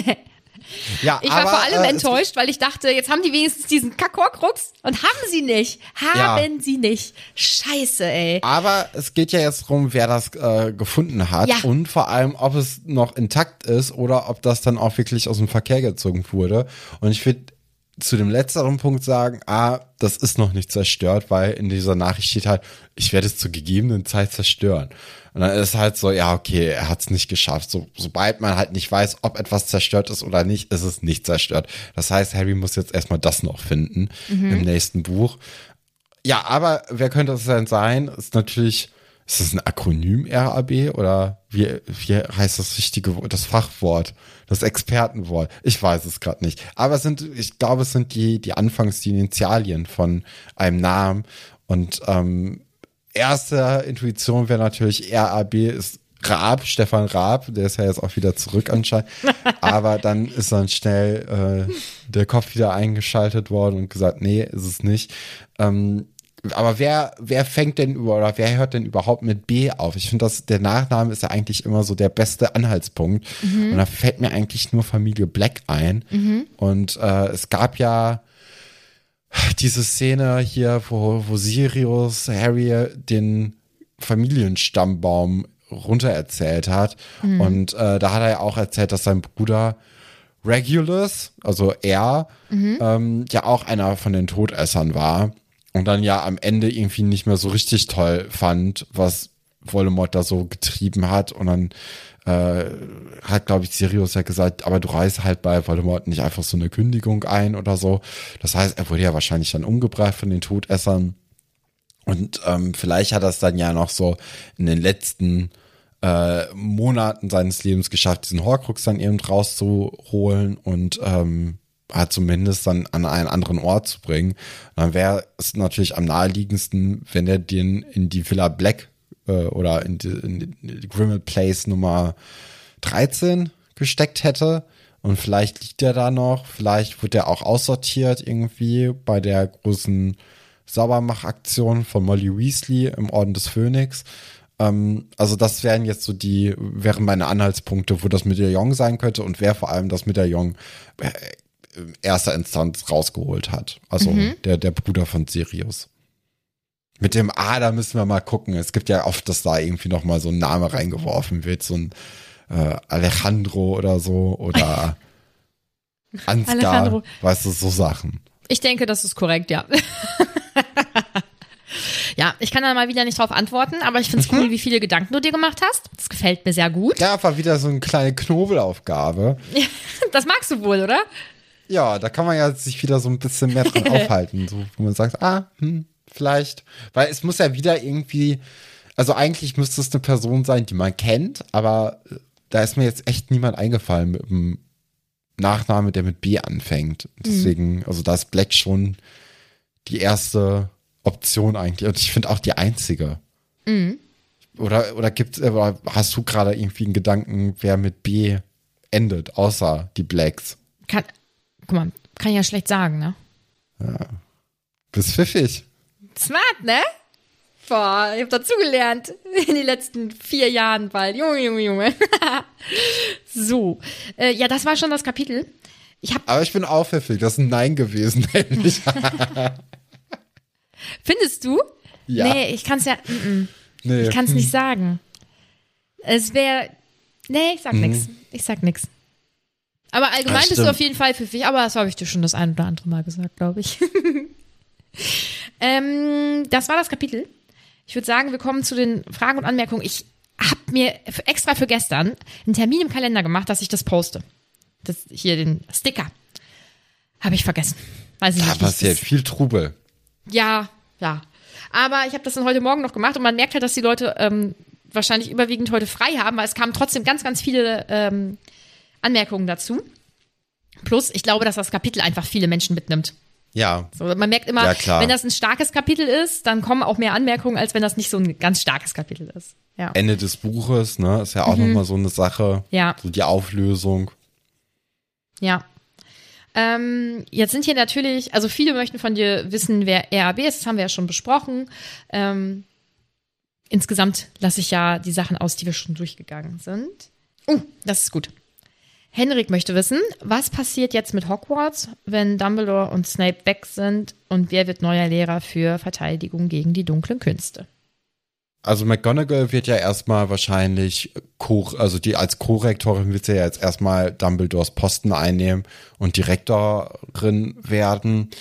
Ja, Ich war aber, vor allem es- enttäuscht, weil ich dachte, jetzt haben die wenigstens diesen Kack-Horcrux und haben sie nicht. Haben sie nicht. Scheiße, ey. Aber es geht ja jetzt darum, wer das gefunden hat Ja. und vor allem, ob es noch intakt ist oder ob das dann auch wirklich aus dem Verkehr gezogen wurde. Und ich würde zu dem letzteren Punkt sagen, das ist noch nicht zerstört, weil in dieser Nachricht steht halt, ich werde es zur gegebenen Zeit zerstören. Und dann ist halt so, ja, okay, er hat es nicht geschafft. Sobald man halt nicht weiß, ob etwas zerstört ist oder nicht, ist es nicht zerstört. Das heißt, Harry muss jetzt erstmal das noch finden im nächsten Buch. Ja, aber wer könnte es denn sein? Ist natürlich, ist das ein Akronym RAB oder wie heißt das richtige Wort, das Fachwort, das Expertenwort? Ich weiß es gerade nicht. Aber ich glaube, es sind die Anfangs die Initialien von einem Namen und erste Intuition wäre natürlich RAB ist Raab, Stefan Raab, der ist ja jetzt auch wieder zurück anscheinend. Aber dann ist dann schnell der Kopf wieder eingeschaltet worden und gesagt, nee, ist es nicht. Aber wer fängt denn oder wer hört denn überhaupt mit B auf? Ich finde, der Nachname ist ja eigentlich immer so der beste Anhaltspunkt. Und da fällt mir eigentlich nur Familie Black ein. Und es gab ja diese Szene hier, wo Sirius Harry den Familienstammbaum runtererzählt hat. Und da hat er ja auch erzählt, dass sein Bruder Regulus, also er, ja auch einer von den Todessern war. Und dann ja am Ende irgendwie nicht mehr so richtig toll fand, was Voldemort da so getrieben hat. Und dann hat, glaube ich, Sirius ja gesagt, aber du reißt halt bei Voldemort nicht einfach so eine Kündigung ein oder so. Das heißt, er wurde ja wahrscheinlich dann umgebracht von den Todessern. Und vielleicht hat er es dann ja noch so in den letzten Monaten seines Lebens geschafft, diesen Horcrux dann eben rauszuholen. Und halt zumindest dann an einen anderen Ort zu bringen. Und dann wäre es natürlich am naheliegendsten, wenn er den in die Villa Black oder in die Grimmauld Place Nummer 13 gesteckt hätte. Und vielleicht liegt er da noch, vielleicht wird er auch aussortiert irgendwie bei der großen Saubermachaktion von Molly Weasley im Orden des Phönix. Also das wären jetzt so wären meine Anhaltspunkte, wo das Medaillon sein könnte und wer vor allem das Medaillon in erster Instanz rausgeholt hat. Also der Bruder von Sirius. Mit dem da müssen wir mal gucken. Es gibt ja oft, dass da irgendwie noch mal so ein Name reingeworfen wird, so ein Alejandro oder so oder Ansgar, Alejandro. Weißt du, so Sachen. Ich denke, das ist korrekt, ja. Ja, ich kann da mal wieder nicht drauf antworten, aber ich finde es cool, wie viele Gedanken du dir gemacht hast. Das gefällt mir sehr gut. Ja, war wieder so eine kleine Knobelaufgabe. Das magst du wohl, oder? Ja, da kann man ja sich wieder so ein bisschen mehr dran aufhalten, so, wo man sagt, vielleicht. Weil es muss ja wieder irgendwie, also eigentlich müsste es eine Person sein, die man kennt, aber da ist mir jetzt echt niemand eingefallen mit einem Nachname, der mit B anfängt. Deswegen, also da ist Black schon die erste Option eigentlich. Und ich finde auch die einzige. Oder hast du gerade irgendwie einen Gedanken, wer mit B endet, außer die Blacks? Guck mal, kann ich ja schlecht sagen, ne? Ja. Bist pfiffig. Smart, ne? Boah, ich hab dazugelernt in den letzten 4 Jahren bald. Junge. So. Ja, das war schon das Kapitel. Aber ich bin auch pfiffig. Das ist ein Nein gewesen, nämlich. Findest du? Ja. Nee, ich kann's ja. Nee. Ich kann's nicht sagen. Es wäre. Nee, ich sag nix. Ich sag nix. Aber allgemein bist du auf jeden Fall pfiffig, aber das habe ich dir schon das ein oder andere Mal gesagt, glaube ich. Das war das Kapitel. Ich würde sagen, wir kommen zu den Fragen und Anmerkungen. Ich habe mir extra für gestern einen Termin im Kalender gemacht, dass ich das poste. Den Sticker. Habe ich vergessen. Weiß ich nicht. Da passiert viel Trubel. Ja. Aber ich habe das dann heute Morgen noch gemacht und man merkt halt, dass die Leute wahrscheinlich überwiegend heute frei haben, weil es kamen trotzdem ganz, ganz viele Anmerkungen dazu. Plus, ich glaube, dass das Kapitel einfach viele Menschen mitnimmt. Ja. So, man merkt immer, wenn das ein starkes Kapitel ist, dann kommen auch mehr Anmerkungen, als wenn das nicht so ein ganz starkes Kapitel ist. Ja. Ende des Buches, ne, ist ja auch nochmal so eine Sache. Ja. So die Auflösung. Ja. Jetzt sind hier natürlich, also viele möchten von dir wissen, wer RAB ist, das haben wir ja schon besprochen. Insgesamt lasse ich ja die Sachen aus, die wir schon durchgegangen sind. Das ist gut. Henrik möchte wissen, was passiert jetzt mit Hogwarts, wenn Dumbledore und Snape weg sind und wer wird neuer Lehrer für Verteidigung gegen die dunklen Künste? Also McGonagall wird ja erstmal wahrscheinlich, als Co-Rektorin wird sie ja jetzt erstmal Dumbledores Posten einnehmen und Direktorin werden.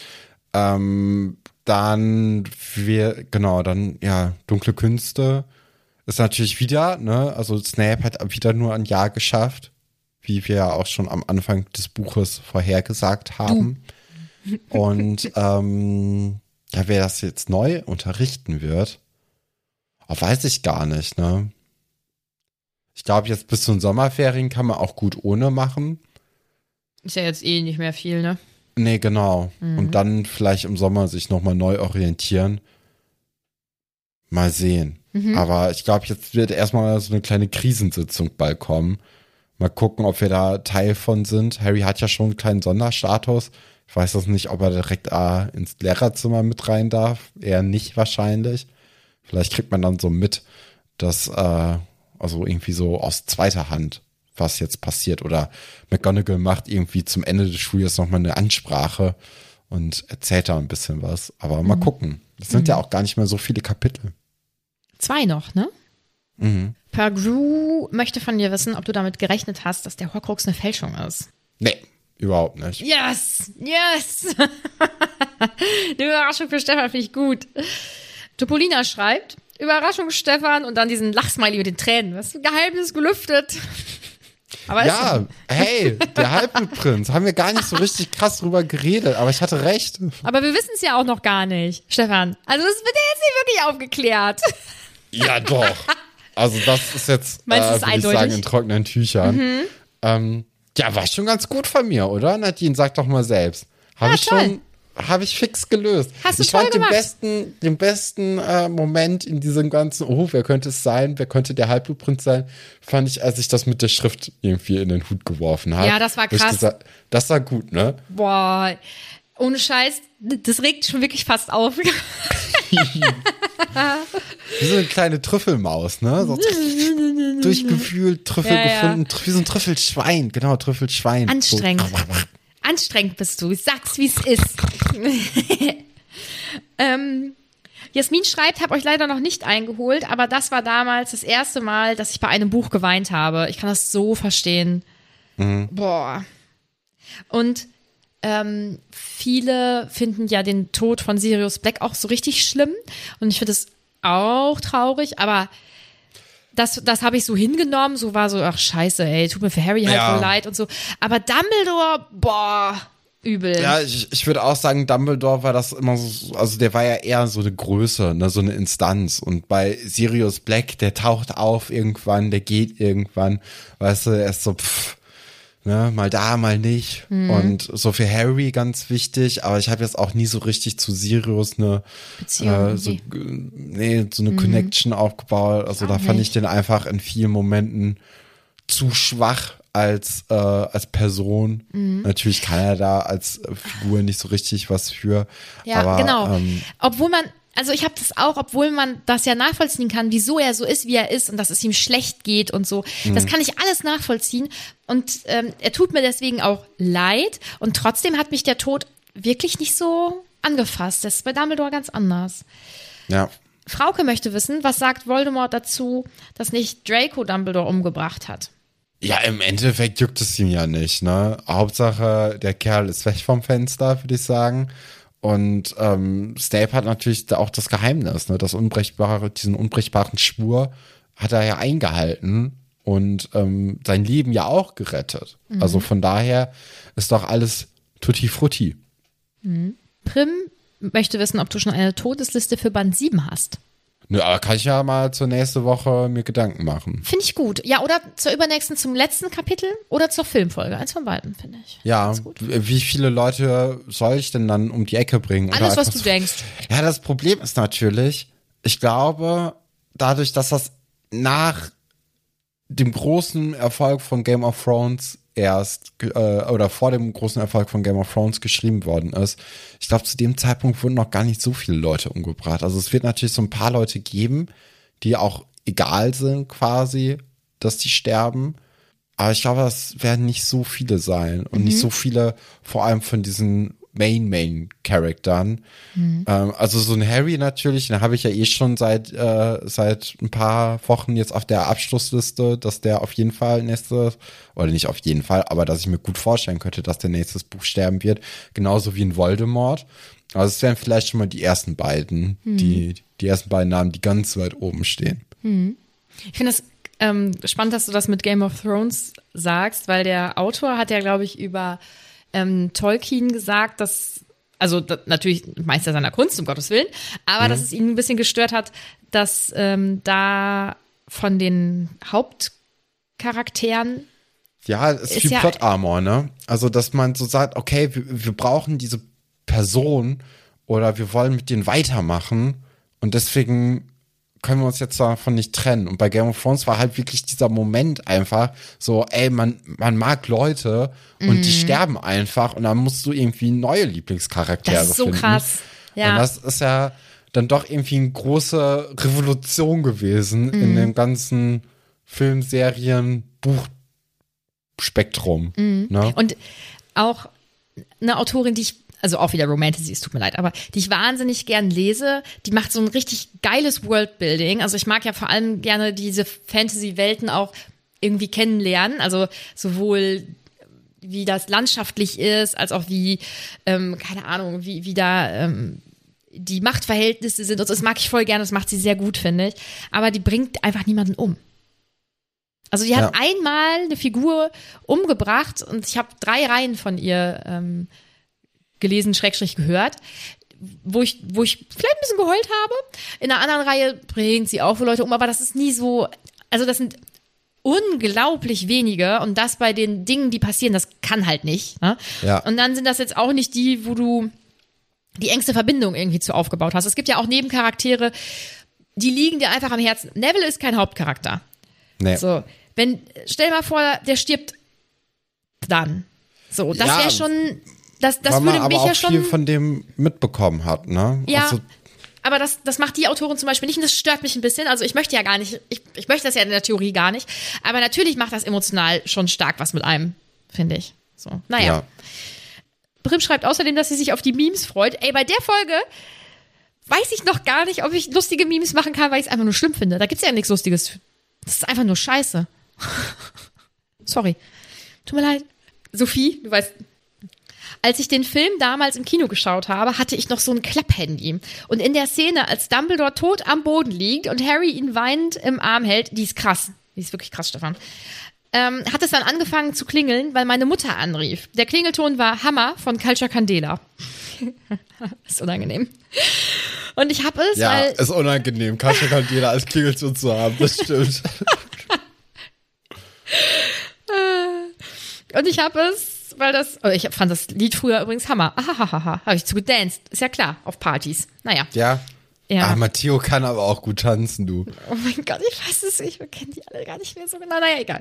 Dunkle Künste ist natürlich wieder, ne, also Snape hat wieder nur ein Jahr geschafft, wie wir ja auch schon am Anfang des Buches vorhergesagt haben. Und wer das jetzt neu unterrichten wird, weiß ich gar nicht, ne? Ich glaube, jetzt bis zu den Sommerferien kann man auch gut ohne machen. Ist ja jetzt eh nicht mehr viel, ne? Nee, genau. Und dann vielleicht im Sommer sich nochmal neu orientieren. Mal sehen. Aber ich glaube, jetzt wird erstmal so eine kleine Krisensitzung bald kommen. Mal gucken, ob wir da Teil von sind. Harry hat ja schon einen kleinen Sonderstatus. Ich weiß das nicht, ob er direkt ins Lehrerzimmer mit rein darf. Eher nicht wahrscheinlich. Vielleicht kriegt man dann so mit, dass also irgendwie so aus zweiter Hand, was jetzt passiert. Oder McGonagall macht irgendwie zum Ende des Schuljahres nochmal eine Ansprache und erzählt da ein bisschen was. Aber mal gucken. Das sind ja auch gar nicht mehr so viele Kapitel. 2 noch, ne? Pergrew möchte von dir wissen, ob du damit gerechnet hast, dass der Horcrux eine Fälschung ist. Nee, überhaupt nicht. Yes! Die Überraschung für Stefan finde ich gut. Topolina schreibt, Überraschung Stefan und dann diesen Lachsmiley mit den Tränen. Das ist ein Geheimnis gelüftet. Aber ja, hey, der Halbblutprinz. Haben wir gar nicht so richtig krass drüber geredet, aber ich hatte recht. Aber wir wissen es ja auch noch gar nicht, Stefan. Also das wird ja jetzt nicht wirklich aufgeklärt. Ja, doch. Also das ist jetzt, Meinst du, würde ich sagen, in trockenen Tüchern. Ja, war schon ganz gut von mir, oder? Nadine, sag doch mal selbst. Habe ich fix gelöst. Hast du ich toll fand gemacht. den besten Moment in diesem ganzen, wer könnte es sein? Wer könnte der Halbblutprinz sein? Fand ich, als ich das mit der Schrift irgendwie in den Hut geworfen habe. Ja, das war krass. Das war gut, ne? Boah, ohne Scheiß, das regt schon wirklich fast auf. Wie so eine kleine Trüffelmaus, ne? So durchgefühlt, Trüffel gefunden, wie so ein Trüffelschwein. Genau, Trüffelschwein. Anstrengend. So. Anstrengend bist du. Ich sag's, wie es ist. Jasmin schreibt, habe euch leider noch nicht eingeholt, aber das war damals das erste Mal, dass ich bei einem Buch geweint habe. Ich kann das so verstehen. Boah. Und viele finden ja den Tod von Sirius Black auch so richtig schlimm. Und ich finde es auch traurig, aber das habe ich so hingenommen, so war so, ach scheiße, ey, tut mir für Harry halt so leid und so. Aber Dumbledore, boah, übel. Ja, ich würde auch sagen, Dumbledore war das immer so, also der war ja eher so eine Größe, ne, so eine Instanz. Und bei Sirius Black, der taucht auf irgendwann, der geht irgendwann, weißt du, er ist so, ne, mal da, mal nicht. Und so für Harry ganz wichtig, aber ich habe jetzt auch nie so richtig zu Sirius eine Beziehung, so eine Connection aufgebaut. Also da fand ich den einfach in vielen Momenten zu schwach als Person. Natürlich kann er da als Figur nicht so richtig was für. Ja, aber, genau. Obwohl man, also ich habe das auch, obwohl man das ja nachvollziehen kann, wieso er so ist, wie er ist und dass es ihm schlecht geht und so. Das kann ich alles nachvollziehen und er tut mir deswegen auch leid und trotzdem hat mich der Tod wirklich nicht so angefasst. Das ist bei Dumbledore ganz anders. Ja. Frauke möchte wissen, was sagt Voldemort dazu, dass nicht Draco Dumbledore umgebracht hat? Ja, im Endeffekt juckt es ihm ja nicht, ne? Hauptsache, der Kerl ist weg vom Fenster, würde ich sagen. Und Snape hat natürlich da auch das Geheimnis, ne? Diesen unbrechbaren Schwur hat er ja eingehalten und sein Leben ja auch gerettet. Also von daher ist doch alles tutti frutti. Prim möchte wissen, ob du schon eine Todesliste für Band 7 hast. Nö, aber kann ich ja mal zur nächsten Woche mir Gedanken machen. Finde ich gut. Ja, oder zur übernächsten, zum letzten Kapitel oder zur Filmfolge. Eins von beiden, finde ich. Ja, wie viele Leute soll ich denn dann um die Ecke bringen? Alles, was du denkst. Ja, das Problem ist natürlich, ich glaube, dadurch, dass das nach dem großen Erfolg von Game of Thrones oder vor dem großen Erfolg von Game of Thrones geschrieben worden ist. Ich glaube, zu dem Zeitpunkt wurden noch gar nicht so viele Leute umgebracht. Also es wird natürlich so ein paar Leute geben, die auch egal sind quasi, dass die sterben. Aber ich glaube, das werden nicht so viele sein und nicht so viele, vor allem von diesen Main-Charaktern. Also so ein Harry natürlich, den habe ich ja eh schon seit ein paar Wochen jetzt auf der Abschlussliste, dass der auf jeden Fall oder nicht auf jeden Fall, aber dass ich mir gut vorstellen könnte, dass der nächstes Buch sterben wird. Genauso wie in Voldemort. Also es wären vielleicht schon mal die ersten beiden, die ersten beiden Namen, die ganz weit oben stehen. Ich finde das spannend, dass du das mit Game of Thrones sagst, weil der Autor hat ja, glaube ich, über Tolkien gesagt, dass, also natürlich Meister seiner Kunst, um Gottes Willen, aber dass es ihn ein bisschen gestört hat, dass da von den Hauptcharakteren ja, es ist wie Plot Armor, ne? Also, dass man so sagt, okay, wir brauchen diese Person oder wir wollen mit denen weitermachen und deswegen können wir uns jetzt davon nicht trennen. Und bei Game of Thrones war halt wirklich dieser Moment einfach so, ey, man mag Leute und die sterben einfach und dann musst du irgendwie neue Lieblingscharaktere finden. Das ist so krass. Ja. Und das ist ja dann doch irgendwie eine große Revolution gewesen in dem ganzen Film, Serien, Buchspektrum. Ne? Und auch eine Autorin, die ich, also auch wieder Romantasy, es tut mir leid, aber die ich wahnsinnig gern lese, die macht so ein richtig geiles Worldbuilding. Also ich mag ja vor allem gerne diese Fantasy-Welten auch irgendwie kennenlernen. Also sowohl wie das landschaftlich ist, als auch wie, keine Ahnung, wie da die Machtverhältnisse sind. Und das mag ich voll gerne, das macht sie sehr gut, finde ich. Aber die bringt einfach niemanden um. Also die hat einmal eine Figur umgebracht und ich habe 3 Reihen von ihr gelesen, / gehört, wo ich vielleicht ein bisschen geheult habe. In einer anderen Reihe bringt sie auch Leute um, aber das ist nie so, also das sind unglaublich wenige und das bei den Dingen, die passieren, das kann halt nicht. Ne? Ja. Und dann sind das jetzt auch nicht die, wo du die engste Verbindung irgendwie zu aufgebaut hast. Es gibt ja auch Nebencharaktere, die liegen dir einfach am Herzen. Neville ist kein Hauptcharakter. Nee. So, stell dir mal vor, der stirbt dann. So, das wäre schon, das weil würde man mich aber ja auch schon. viel von dem mitbekommen hat, ne? Ja, Also, aber das macht die Autorin zum Beispiel nicht und das stört mich ein bisschen. Also ich möchte ja gar nicht, ich möchte das ja in der Theorie gar nicht. Aber natürlich macht das emotional schon stark was mit einem, finde ich. So, naja. ja. Brim schreibt außerdem, dass sie sich auf die Memes freut. Ey, bei der Folge weiß ich noch gar nicht, ob ich lustige Memes machen kann, weil ich es einfach nur schlimm finde. Da gibt's ja nichts Lustiges. Das ist einfach nur Scheiße. Sorry. Tut mir leid. Sophie, du weißt, als ich den Film damals im Kino geschaut habe, hatte ich noch so ein Klapphandy. Und in der Szene, als Dumbledore tot am Boden liegt und Harry ihn weinend im Arm hält, die ist krass. Die ist wirklich krass, Stefan. Hat es dann angefangen zu klingeln, weil meine Mutter anrief. Der Klingelton war Hammer von Culture Candela. Ist unangenehm. Und ich habe es, Ja, weil... ist unangenehm. Kascha kann jeder als Klingelton zu haben, das stimmt. Und ich habe es, weil das... Oh, ich fand das Lied früher übrigens Hammer. Ahahaha. Habe ich zu gedanced. Ist ja klar, auf Partys. Naja. Ja. Ja. Ah, Matteo kann aber auch gut tanzen, du. Oh mein Gott, ich weiß es, ich kenne die alle gar nicht mehr so genau. Naja, egal.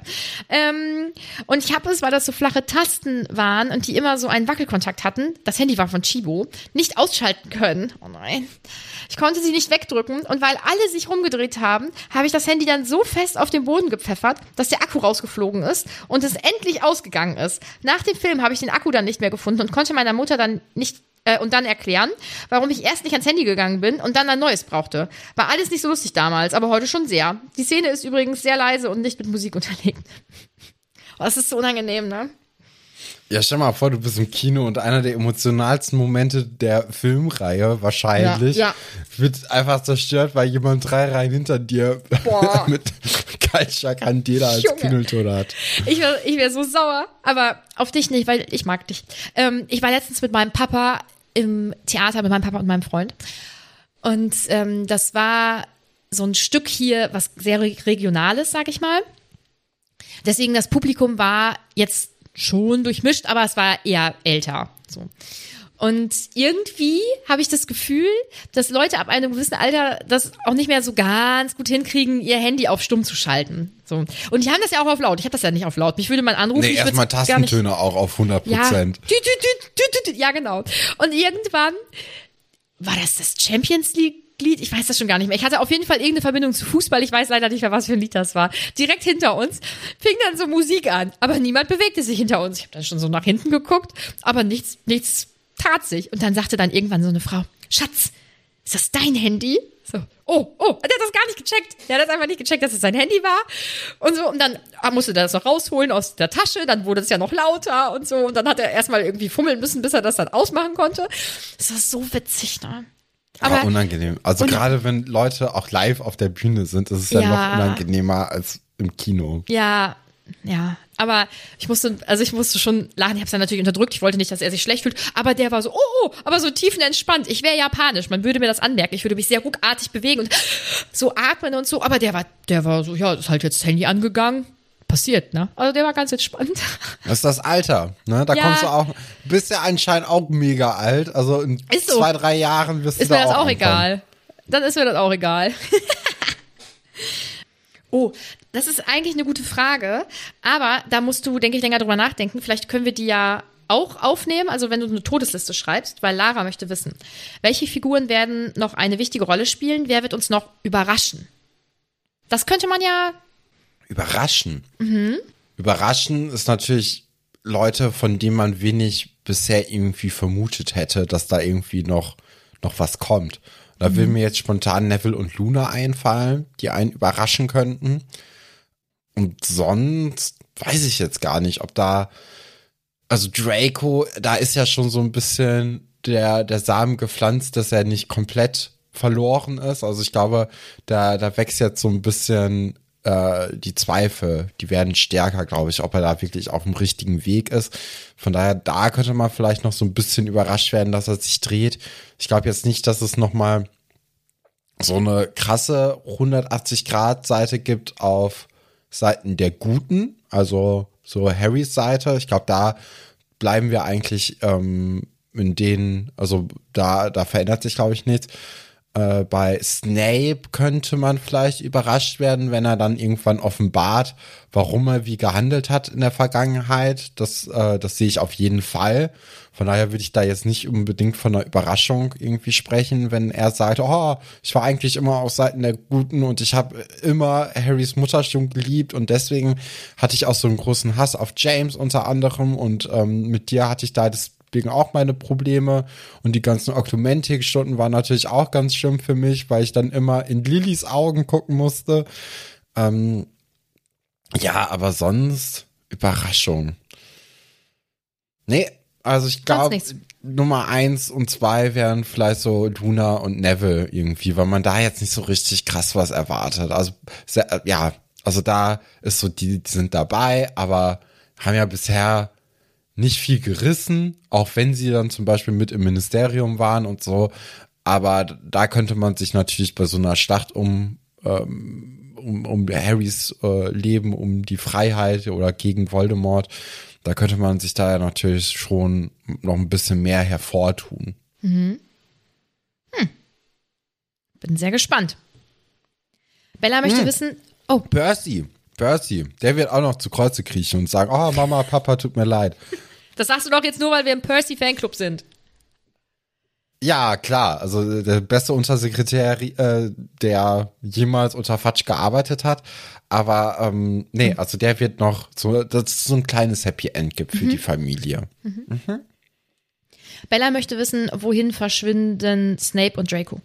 Und ich habe es, weil das so flache Tasten waren und die immer so einen Wackelkontakt hatten, das Handy war von Chibo, nicht ausschalten können. Oh nein. Ich konnte sie nicht wegdrücken und weil alle sich rumgedreht haben, habe ich das Handy dann so fest auf den Boden gepfeffert, dass der Akku rausgeflogen ist und es endlich ausgegangen ist. Nach dem Film habe ich den Akku dann nicht mehr gefunden und konnte meiner Mutter dann nicht und dann erklären, warum ich erst nicht ans Handy gegangen bin und dann ein neues brauchte. War alles nicht so lustig damals, aber heute schon sehr. Die Szene ist übrigens sehr leise und nicht mit Musik unterlegt. Oh, das ist so unangenehm, ne? Ja, stell mal vor, du bist im Kino und einer der emotionalsten Momente der Filmreihe wahrscheinlich wird einfach zerstört, weil jemand 3 Reihen hinter dir mit Culture Candela als Klingelton hat. Ich wär so sauer, aber auf dich nicht, weil ich mag dich. Ich war letztens mit meinem Papa im Theater, mit meinem Papa und meinem Freund. Und das war so ein Stück hier, was sehr Regionales, sag ich mal. Deswegen, das Publikum war jetzt schon durchmischt, aber es war eher älter. So. Und irgendwie habe ich das Gefühl, dass Leute ab einem gewissen Alter das auch nicht mehr so ganz gut hinkriegen, ihr Handy auf stumm zu schalten. So. Und die haben das ja auch auf laut. Ich habe das ja nicht auf laut. Mich würde man anrufen. Nee, erstmal Tastentöne auch auf 100%. Ja, genau. Und irgendwann war das Champions League Lied, ich weiß das schon gar nicht mehr. Ich hatte auf jeden Fall irgendeine Verbindung zu Fußball. Ich weiß leider nicht mehr, was für ein Lied das war. Direkt hinter uns fing dann so Musik an, aber niemand bewegte sich hinter uns. Ich habe dann schon so nach hinten geguckt, aber nichts tat sich. Und dann sagte dann irgendwann so eine Frau, Schatz, ist das dein Handy? So, oh, der hat das gar nicht gecheckt. Der hat das einfach nicht gecheckt, dass es sein Handy war. Und so, und dann musste er das noch rausholen aus der Tasche, dann wurde es ja noch lauter und so. Und dann hat er erstmal irgendwie fummeln müssen, bis er das dann ausmachen konnte. Das war so witzig, ne? Aber unangenehm. Also gerade wenn Leute auch live auf der Bühne sind, ist es ja noch unangenehmer als im Kino. Ja. Aber ich musste schon lachen. Ich habe es dann natürlich unterdrückt. Ich wollte nicht, dass er sich schlecht fühlt. Aber der war so, aber so tiefenentspannt. Ich wäre japanisch. Man würde mir das anmerken. Ich würde mich sehr ruckartig bewegen und so atmen und so. Aber der war so, ja, ist halt jetzt das Handy angegangen. Passiert, ne? Also der war ganz entspannt. Das ist das Alter, ne? Da kommst du auch, bist ja anscheinend auch mega alt. Also in 2-3 Jahren wirst du da auch. Ist mir das auch egal. Dann ist mir das auch egal. Oh, das ist eigentlich eine gute Frage. Aber da musst du, denke ich, länger drüber nachdenken. Vielleicht können wir die ja auch aufnehmen, also wenn du eine Todesliste schreibst, weil Lara möchte wissen, welche Figuren werden noch eine wichtige Rolle spielen? Wer wird uns noch überraschen? Das könnte man ja überraschen. Überraschen ist natürlich Leute, von denen man wenig bisher irgendwie vermutet hätte, dass da irgendwie noch was kommt. Da will mir jetzt spontan Neville und Luna einfallen, die einen überraschen könnten. Und sonst weiß ich jetzt gar nicht, ob da, also Draco, da ist ja schon so ein bisschen der Samen gepflanzt, dass er nicht komplett verloren ist. Also ich glaube, da wächst jetzt so ein bisschen die Zweifel, die werden stärker, glaube ich, ob er da wirklich auf dem richtigen Weg ist. Von daher, da könnte man vielleicht noch so ein bisschen überrascht werden, dass er sich dreht. Ich glaube jetzt nicht, dass es nochmal so eine krasse 180-Grad-Seite gibt auf Seiten der Guten, also so Harrys Seite. Ich glaube, da bleiben wir eigentlich in denen, also da verändert sich, glaube ich, nichts. Bei Snape könnte man vielleicht überrascht werden, wenn er dann irgendwann offenbart, warum er wie gehandelt hat in der Vergangenheit. Das sehe ich auf jeden Fall. Von daher würde ich da jetzt nicht unbedingt von einer Überraschung irgendwie sprechen, wenn er sagt, oh, ich war eigentlich immer auf Seiten der Guten und ich habe immer Harrys Mutter schon geliebt und deswegen hatte ich auch so einen großen Hass auf James unter anderem und mit dir hatte ich da deswegen auch meine Probleme und die ganzen Oktomentik-Stunden waren natürlich auch ganz schlimm für mich, weil ich dann immer in Lillys Augen gucken musste. Ja, aber sonst Überraschung. Nee, also ich glaube, Nummer 1 und 2 wären vielleicht so Luna und Neville irgendwie, weil man da jetzt nicht so richtig krass was erwartet. Also ja, also da ist so, die sind dabei, aber haben ja bisher nicht viel gerissen, auch wenn sie dann zum Beispiel mit im Ministerium waren und so. Aber da könnte man sich natürlich bei so einer Schlacht um Harrys Leben, um die Freiheit oder gegen Voldemort, da könnte man sich da ja natürlich schon noch ein bisschen mehr hervortun. Mhm. Bin sehr gespannt. Bella möchte wissen, Percy, der wird auch noch zu Kreuze kriechen und sagen, oh Mama, Papa, tut mir leid. Das sagst du doch jetzt nur, weil wir im Percy-Fanclub sind. Ja, klar, also der beste Untersekretär, der jemals unter Fudge gearbeitet hat, aber nee, also der wird noch so, dass es so ein kleines Happy End gibt für die Familie. Bella möchte wissen, wohin verschwinden Snape und Draco?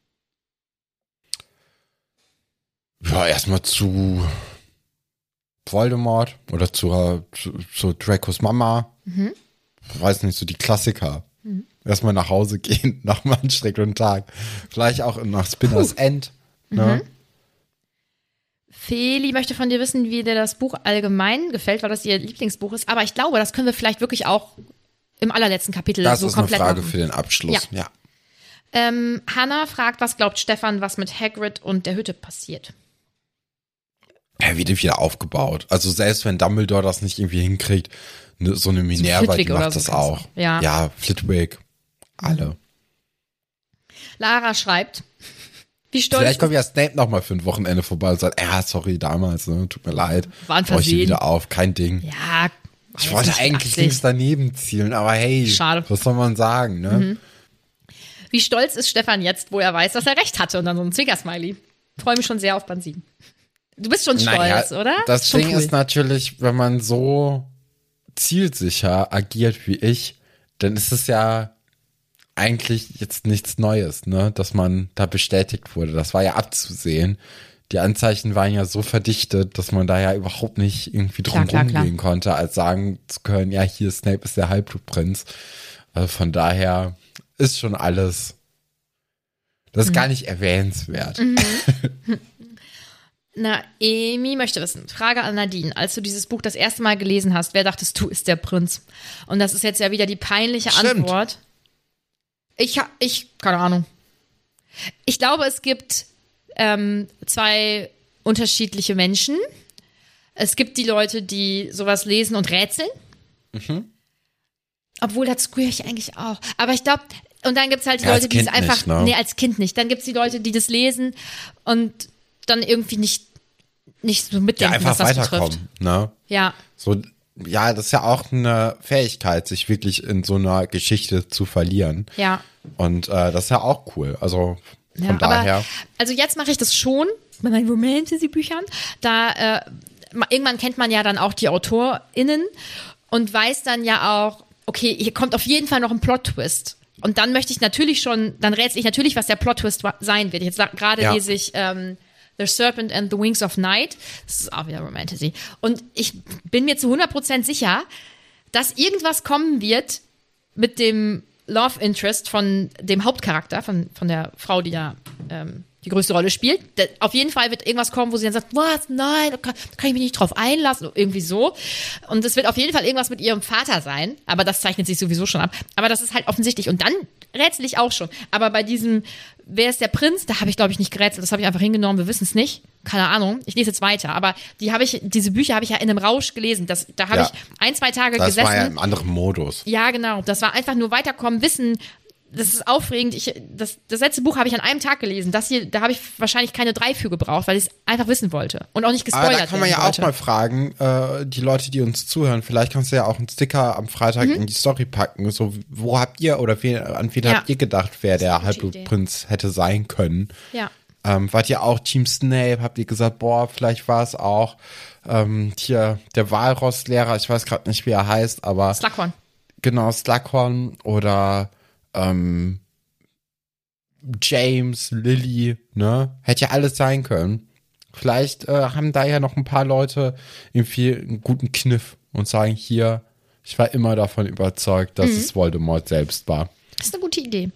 Ja, erstmal zu Voldemort oder zu Dracos Mama. Weiß nicht, so die Klassiker. Erstmal nach Hause gehen, nach einem anstrengenden Tag. Vielleicht auch nach Spinners End. Ne? Feli möchte von dir wissen, wie dir das Buch allgemein gefällt, weil das ihr Lieblingsbuch ist. Aber ich glaube, das können wir vielleicht wirklich auch im allerletzten Kapitel das so ist eine komplett Frage machen. für den Abschluss. Ja. Hannah fragt, was glaubt Stefan, was mit Hagrid und der Hütte passiert? Er wird wieder aufgebaut. Also selbst wenn Dumbledore das nicht irgendwie hinkriegt, so eine Minerva, die macht das auch. Ja, Flitwick. Alle. Lara schreibt, wie stolz Vielleicht kommt ja Snape nochmal für ein Wochenende vorbei und sagt, sorry, damals, ne, tut mir leid. War ein Brauch ich Versehen. wieder auf, kein Ding. Ja. Ich wollte eigentlich links daneben zielen, aber hey, schade. Was soll man sagen, ne? Wie stolz ist Stefan jetzt, wo er weiß, dass er recht hatte und dann so ein Zwinker-Smiley. Freue mich schon sehr auf Band 7. Du bist schon stolz, oder? Das schon Ding ist natürlich, wenn man so zielsicher agiert wie ich, dann ist es ja eigentlich jetzt nichts Neues, ne, dass man da bestätigt wurde. Das war ja abzusehen. Die Anzeichen waren ja so verdichtet, dass man da ja überhaupt nicht irgendwie drum rumgehen konnte, als sagen zu können, ja, hier Snape ist der Halbblutprinz. Also von daher ist schon alles, das ist gar nicht erwähnenswert. Na, Emi möchte wissen, Frage an Nadine, als du dieses Buch das erste Mal gelesen hast, wer dachtest du ist der Prinz? Und das ist jetzt ja wieder die peinliche Antwort. Ich, keine Ahnung. Ich glaube, es gibt zwei unterschiedliche Menschen. Es gibt die Leute, die sowas lesen und rätseln. Obwohl, das rühre ich eigentlich auch. Aber ich glaube, und dann gibt es halt die Leute, die es einfach, nicht, ne? Nee, als Kind nicht. Dann gibt es die Leute, die das lesen und dann irgendwie nicht so mitdenken, einfach was das betrifft. weiterkommen, ne? Ja. So, ja, das ist ja auch eine Fähigkeit, sich wirklich in so einer Geschichte zu verlieren. Ja. Und das ist ja auch cool. Also von daher. Aber, also jetzt mache ich das schon bei meinen Fantasy-Büchern. Da irgendwann kennt man ja dann auch die AutorInnen und weiß dann ja auch, okay, hier kommt auf jeden Fall noch ein Plot-Twist. Und dann möchte ich natürlich dann rätsel ich natürlich, was der Plot-Twist sein wird. Jetzt gerade lese ich The Serpent and the Wings of Night. Das ist auch wieder Romantasy. Und ich bin mir zu 100% sicher, dass irgendwas kommen wird mit dem Love Interest von dem Hauptcharakter, von der Frau, die da die größte Rolle spielt. Auf jeden Fall wird irgendwas kommen, wo sie dann sagt, was, nein, da kann ich mich nicht drauf einlassen, irgendwie so. Und es wird auf jeden Fall irgendwas mit ihrem Vater sein, aber das zeichnet sich sowieso schon ab. Aber das ist halt offensichtlich. Und dann rätsel ich auch schon. Aber bei diesem, wer ist der Prinz, da habe ich, glaube ich, nicht gerätselt. Das habe ich einfach hingenommen, wir wissen es nicht. Keine Ahnung, ich lese jetzt weiter. Aber diese Bücher habe ich ja in einem Rausch gelesen. Da habe ich 1-2 Tage gesessen. Das war ja im anderen Modus. Ja, genau. Das war einfach nur weiterkommen, wissen. Das ist aufregend. Das letzte Buch habe ich an einem Tag gelesen. Das hier, da habe ich wahrscheinlich keine 3 für gebraucht, weil ich es einfach wissen wollte. Und auch nicht gespoilert werden. Aber da kann man ja auch mal fragen, die Leute, die uns zuhören, vielleicht kannst du ja auch einen Sticker am Freitag in die Story packen. So, wo habt ihr oder an wen habt ihr gedacht, wer der Halbblutprinz hätte sein können? Ja. Wart ihr auch Team Snape? Habt ihr gesagt, boah, vielleicht war es auch hier der Walross-Lehrer, ich weiß gerade nicht, wie er heißt, aber Slughorn. Genau, Slughorn oder James, Lily, ne? Hätte ja alles sein können. Vielleicht haben da ja noch ein paar Leute irgendwie einen guten Kniff und sagen hier, ich war immer davon überzeugt, dass es Voldemort selbst war. Das ist eine gute Idee.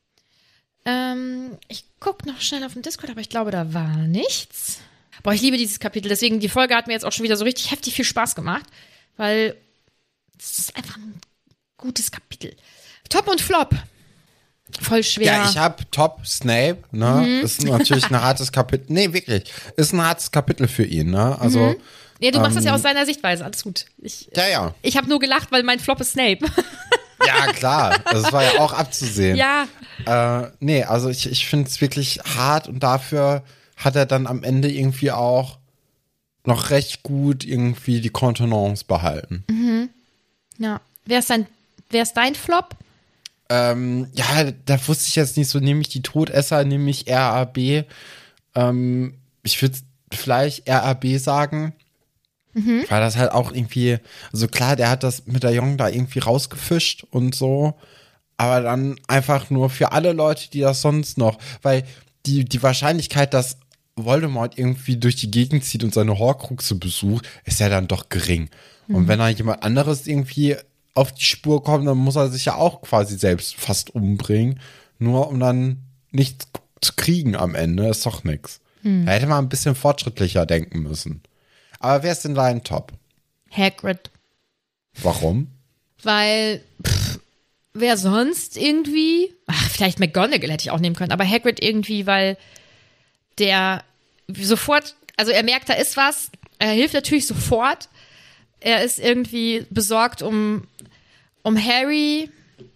Ich gucke noch schnell auf den Discord, aber ich glaube, da war nichts. Boah, ich liebe dieses Kapitel, deswegen die Folge hat mir jetzt auch schon wieder so richtig heftig viel Spaß gemacht, weil es ist einfach ein gutes Kapitel. Top und Flop. Voll schwer. Ja, ich habe Top Snape, ne? Ist natürlich ein hartes Kapitel. Nee, wirklich. Ist ein hartes Kapitel für ihn, ne? Also. Ja, du machst das ja aus seiner Sichtweise, alles gut. Ja. Ich habe nur gelacht, weil mein Flop ist Snape. Ja, klar. Das war ja auch abzusehen. Ja. Nee, also ich finde es wirklich hart und dafür hat er dann am Ende irgendwie auch noch recht gut irgendwie die Kontenance behalten. Ja. Wer ist dein Flop? Ja, da wusste ich jetzt nicht so, nehme ich die Todesser, nehme ich RAB. Ich würde vielleicht RAB sagen, weil das halt auch irgendwie, also klar, der hat das Medaillon da irgendwie rausgefischt und so, aber dann einfach nur für alle Leute, die das sonst noch, weil die Wahrscheinlichkeit, dass Voldemort irgendwie durch die Gegend zieht und seine Horcruxe besucht, ist ja dann doch gering. Und wenn da jemand anderes irgendwie auf die Spur kommt, dann muss er sich ja auch quasi selbst fast umbringen, nur um dann nichts zu kriegen am Ende, ist doch nix. Da hätte man ein bisschen fortschrittlicher denken müssen. Aber wer ist denn dein Top? Hagrid. Warum? Weil, wer sonst irgendwie? Vielleicht McGonagall hätte ich auch nehmen können, aber Hagrid irgendwie, weil der sofort, also er merkt, da ist was, er hilft natürlich sofort, er ist irgendwie besorgt um Harry.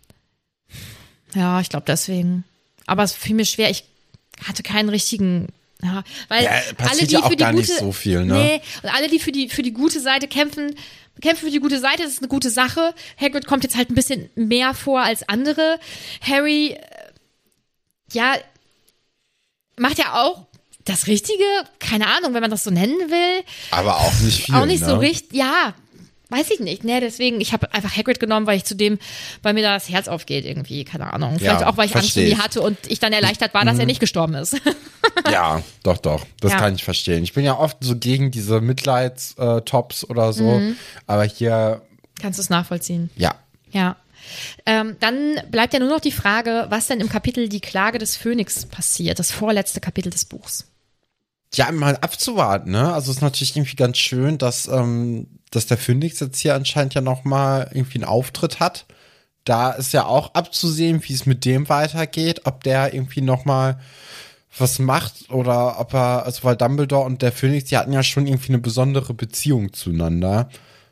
Ja, ich glaube deswegen. Aber es fiel mir schwer, ich hatte keinen richtigen, ja, weil alle, die ja auch für die gar gute, nicht so viel, ne? Nee, und alle, die für die gute Seite kämpfen für die gute Seite, das ist eine gute Sache. Hagrid kommt jetzt halt ein bisschen mehr vor als andere. Harry, ja, macht ja auch das Richtige, keine Ahnung, wenn man das so nennen will. Aber auch nicht viel, auch nicht ne? so richtig, ja, weiß ich nicht, ne, deswegen, ich habe einfach Hagrid genommen, weil mir da das Herz aufgeht irgendwie, keine Ahnung. Vielleicht Ja, auch, weil ich Angst um versteh die ich. hatte und ich dann erleichtert war, dass er nicht gestorben ist. Ja, doch. Das Ja. kann ich verstehen. Ich bin ja oft so gegen diese Mitleids-Tops oder so. Aber hier, Kannst du es nachvollziehen? ja. Ja. Dann bleibt ja nur noch die Frage, was denn im Kapitel Die Klage des Phönix passiert, das vorletzte Kapitel des Buchs. Ja, mal abzuwarten, ne? Also es ist natürlich irgendwie ganz schön, dass der Phönix jetzt hier anscheinend ja nochmal irgendwie einen Auftritt hat. Da ist ja auch abzusehen, wie es mit dem weitergeht, ob der irgendwie nochmal was macht oder ob er, also weil Dumbledore und der Phönix, die hatten ja schon irgendwie eine besondere Beziehung zueinander.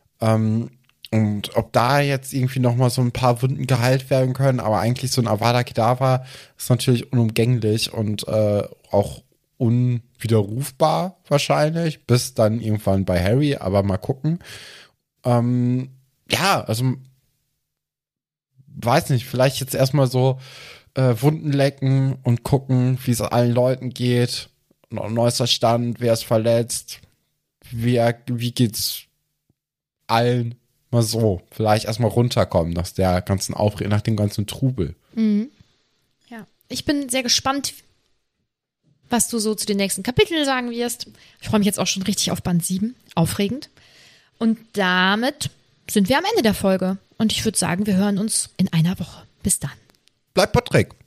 Und ob da jetzt irgendwie nochmal so ein paar Wunden geheilt werden können, aber eigentlich so ein Avada Kedavra ist natürlich unumgänglich und auch unwiderrufbar wahrscheinlich, bis dann irgendwann bei Harry, aber mal gucken. Ja, also weiß nicht, vielleicht jetzt erstmal so Wunden lecken und gucken, wie es allen Leuten geht, neuester Stand, wer ist verletzt, wie geht's allen, mal so, vielleicht erstmal runterkommen nach der ganzen Aufregung, nach dem ganzen Trubel. Ja. Ich bin sehr gespannt, was du so zu den nächsten Kapiteln sagen wirst. Ich freue mich jetzt auch schon richtig auf Band 7. Aufregend. Und damit sind wir am Ende der Folge. Und ich würde sagen, wir hören uns in einer Woche. Bis dann. Bleibt Patrick.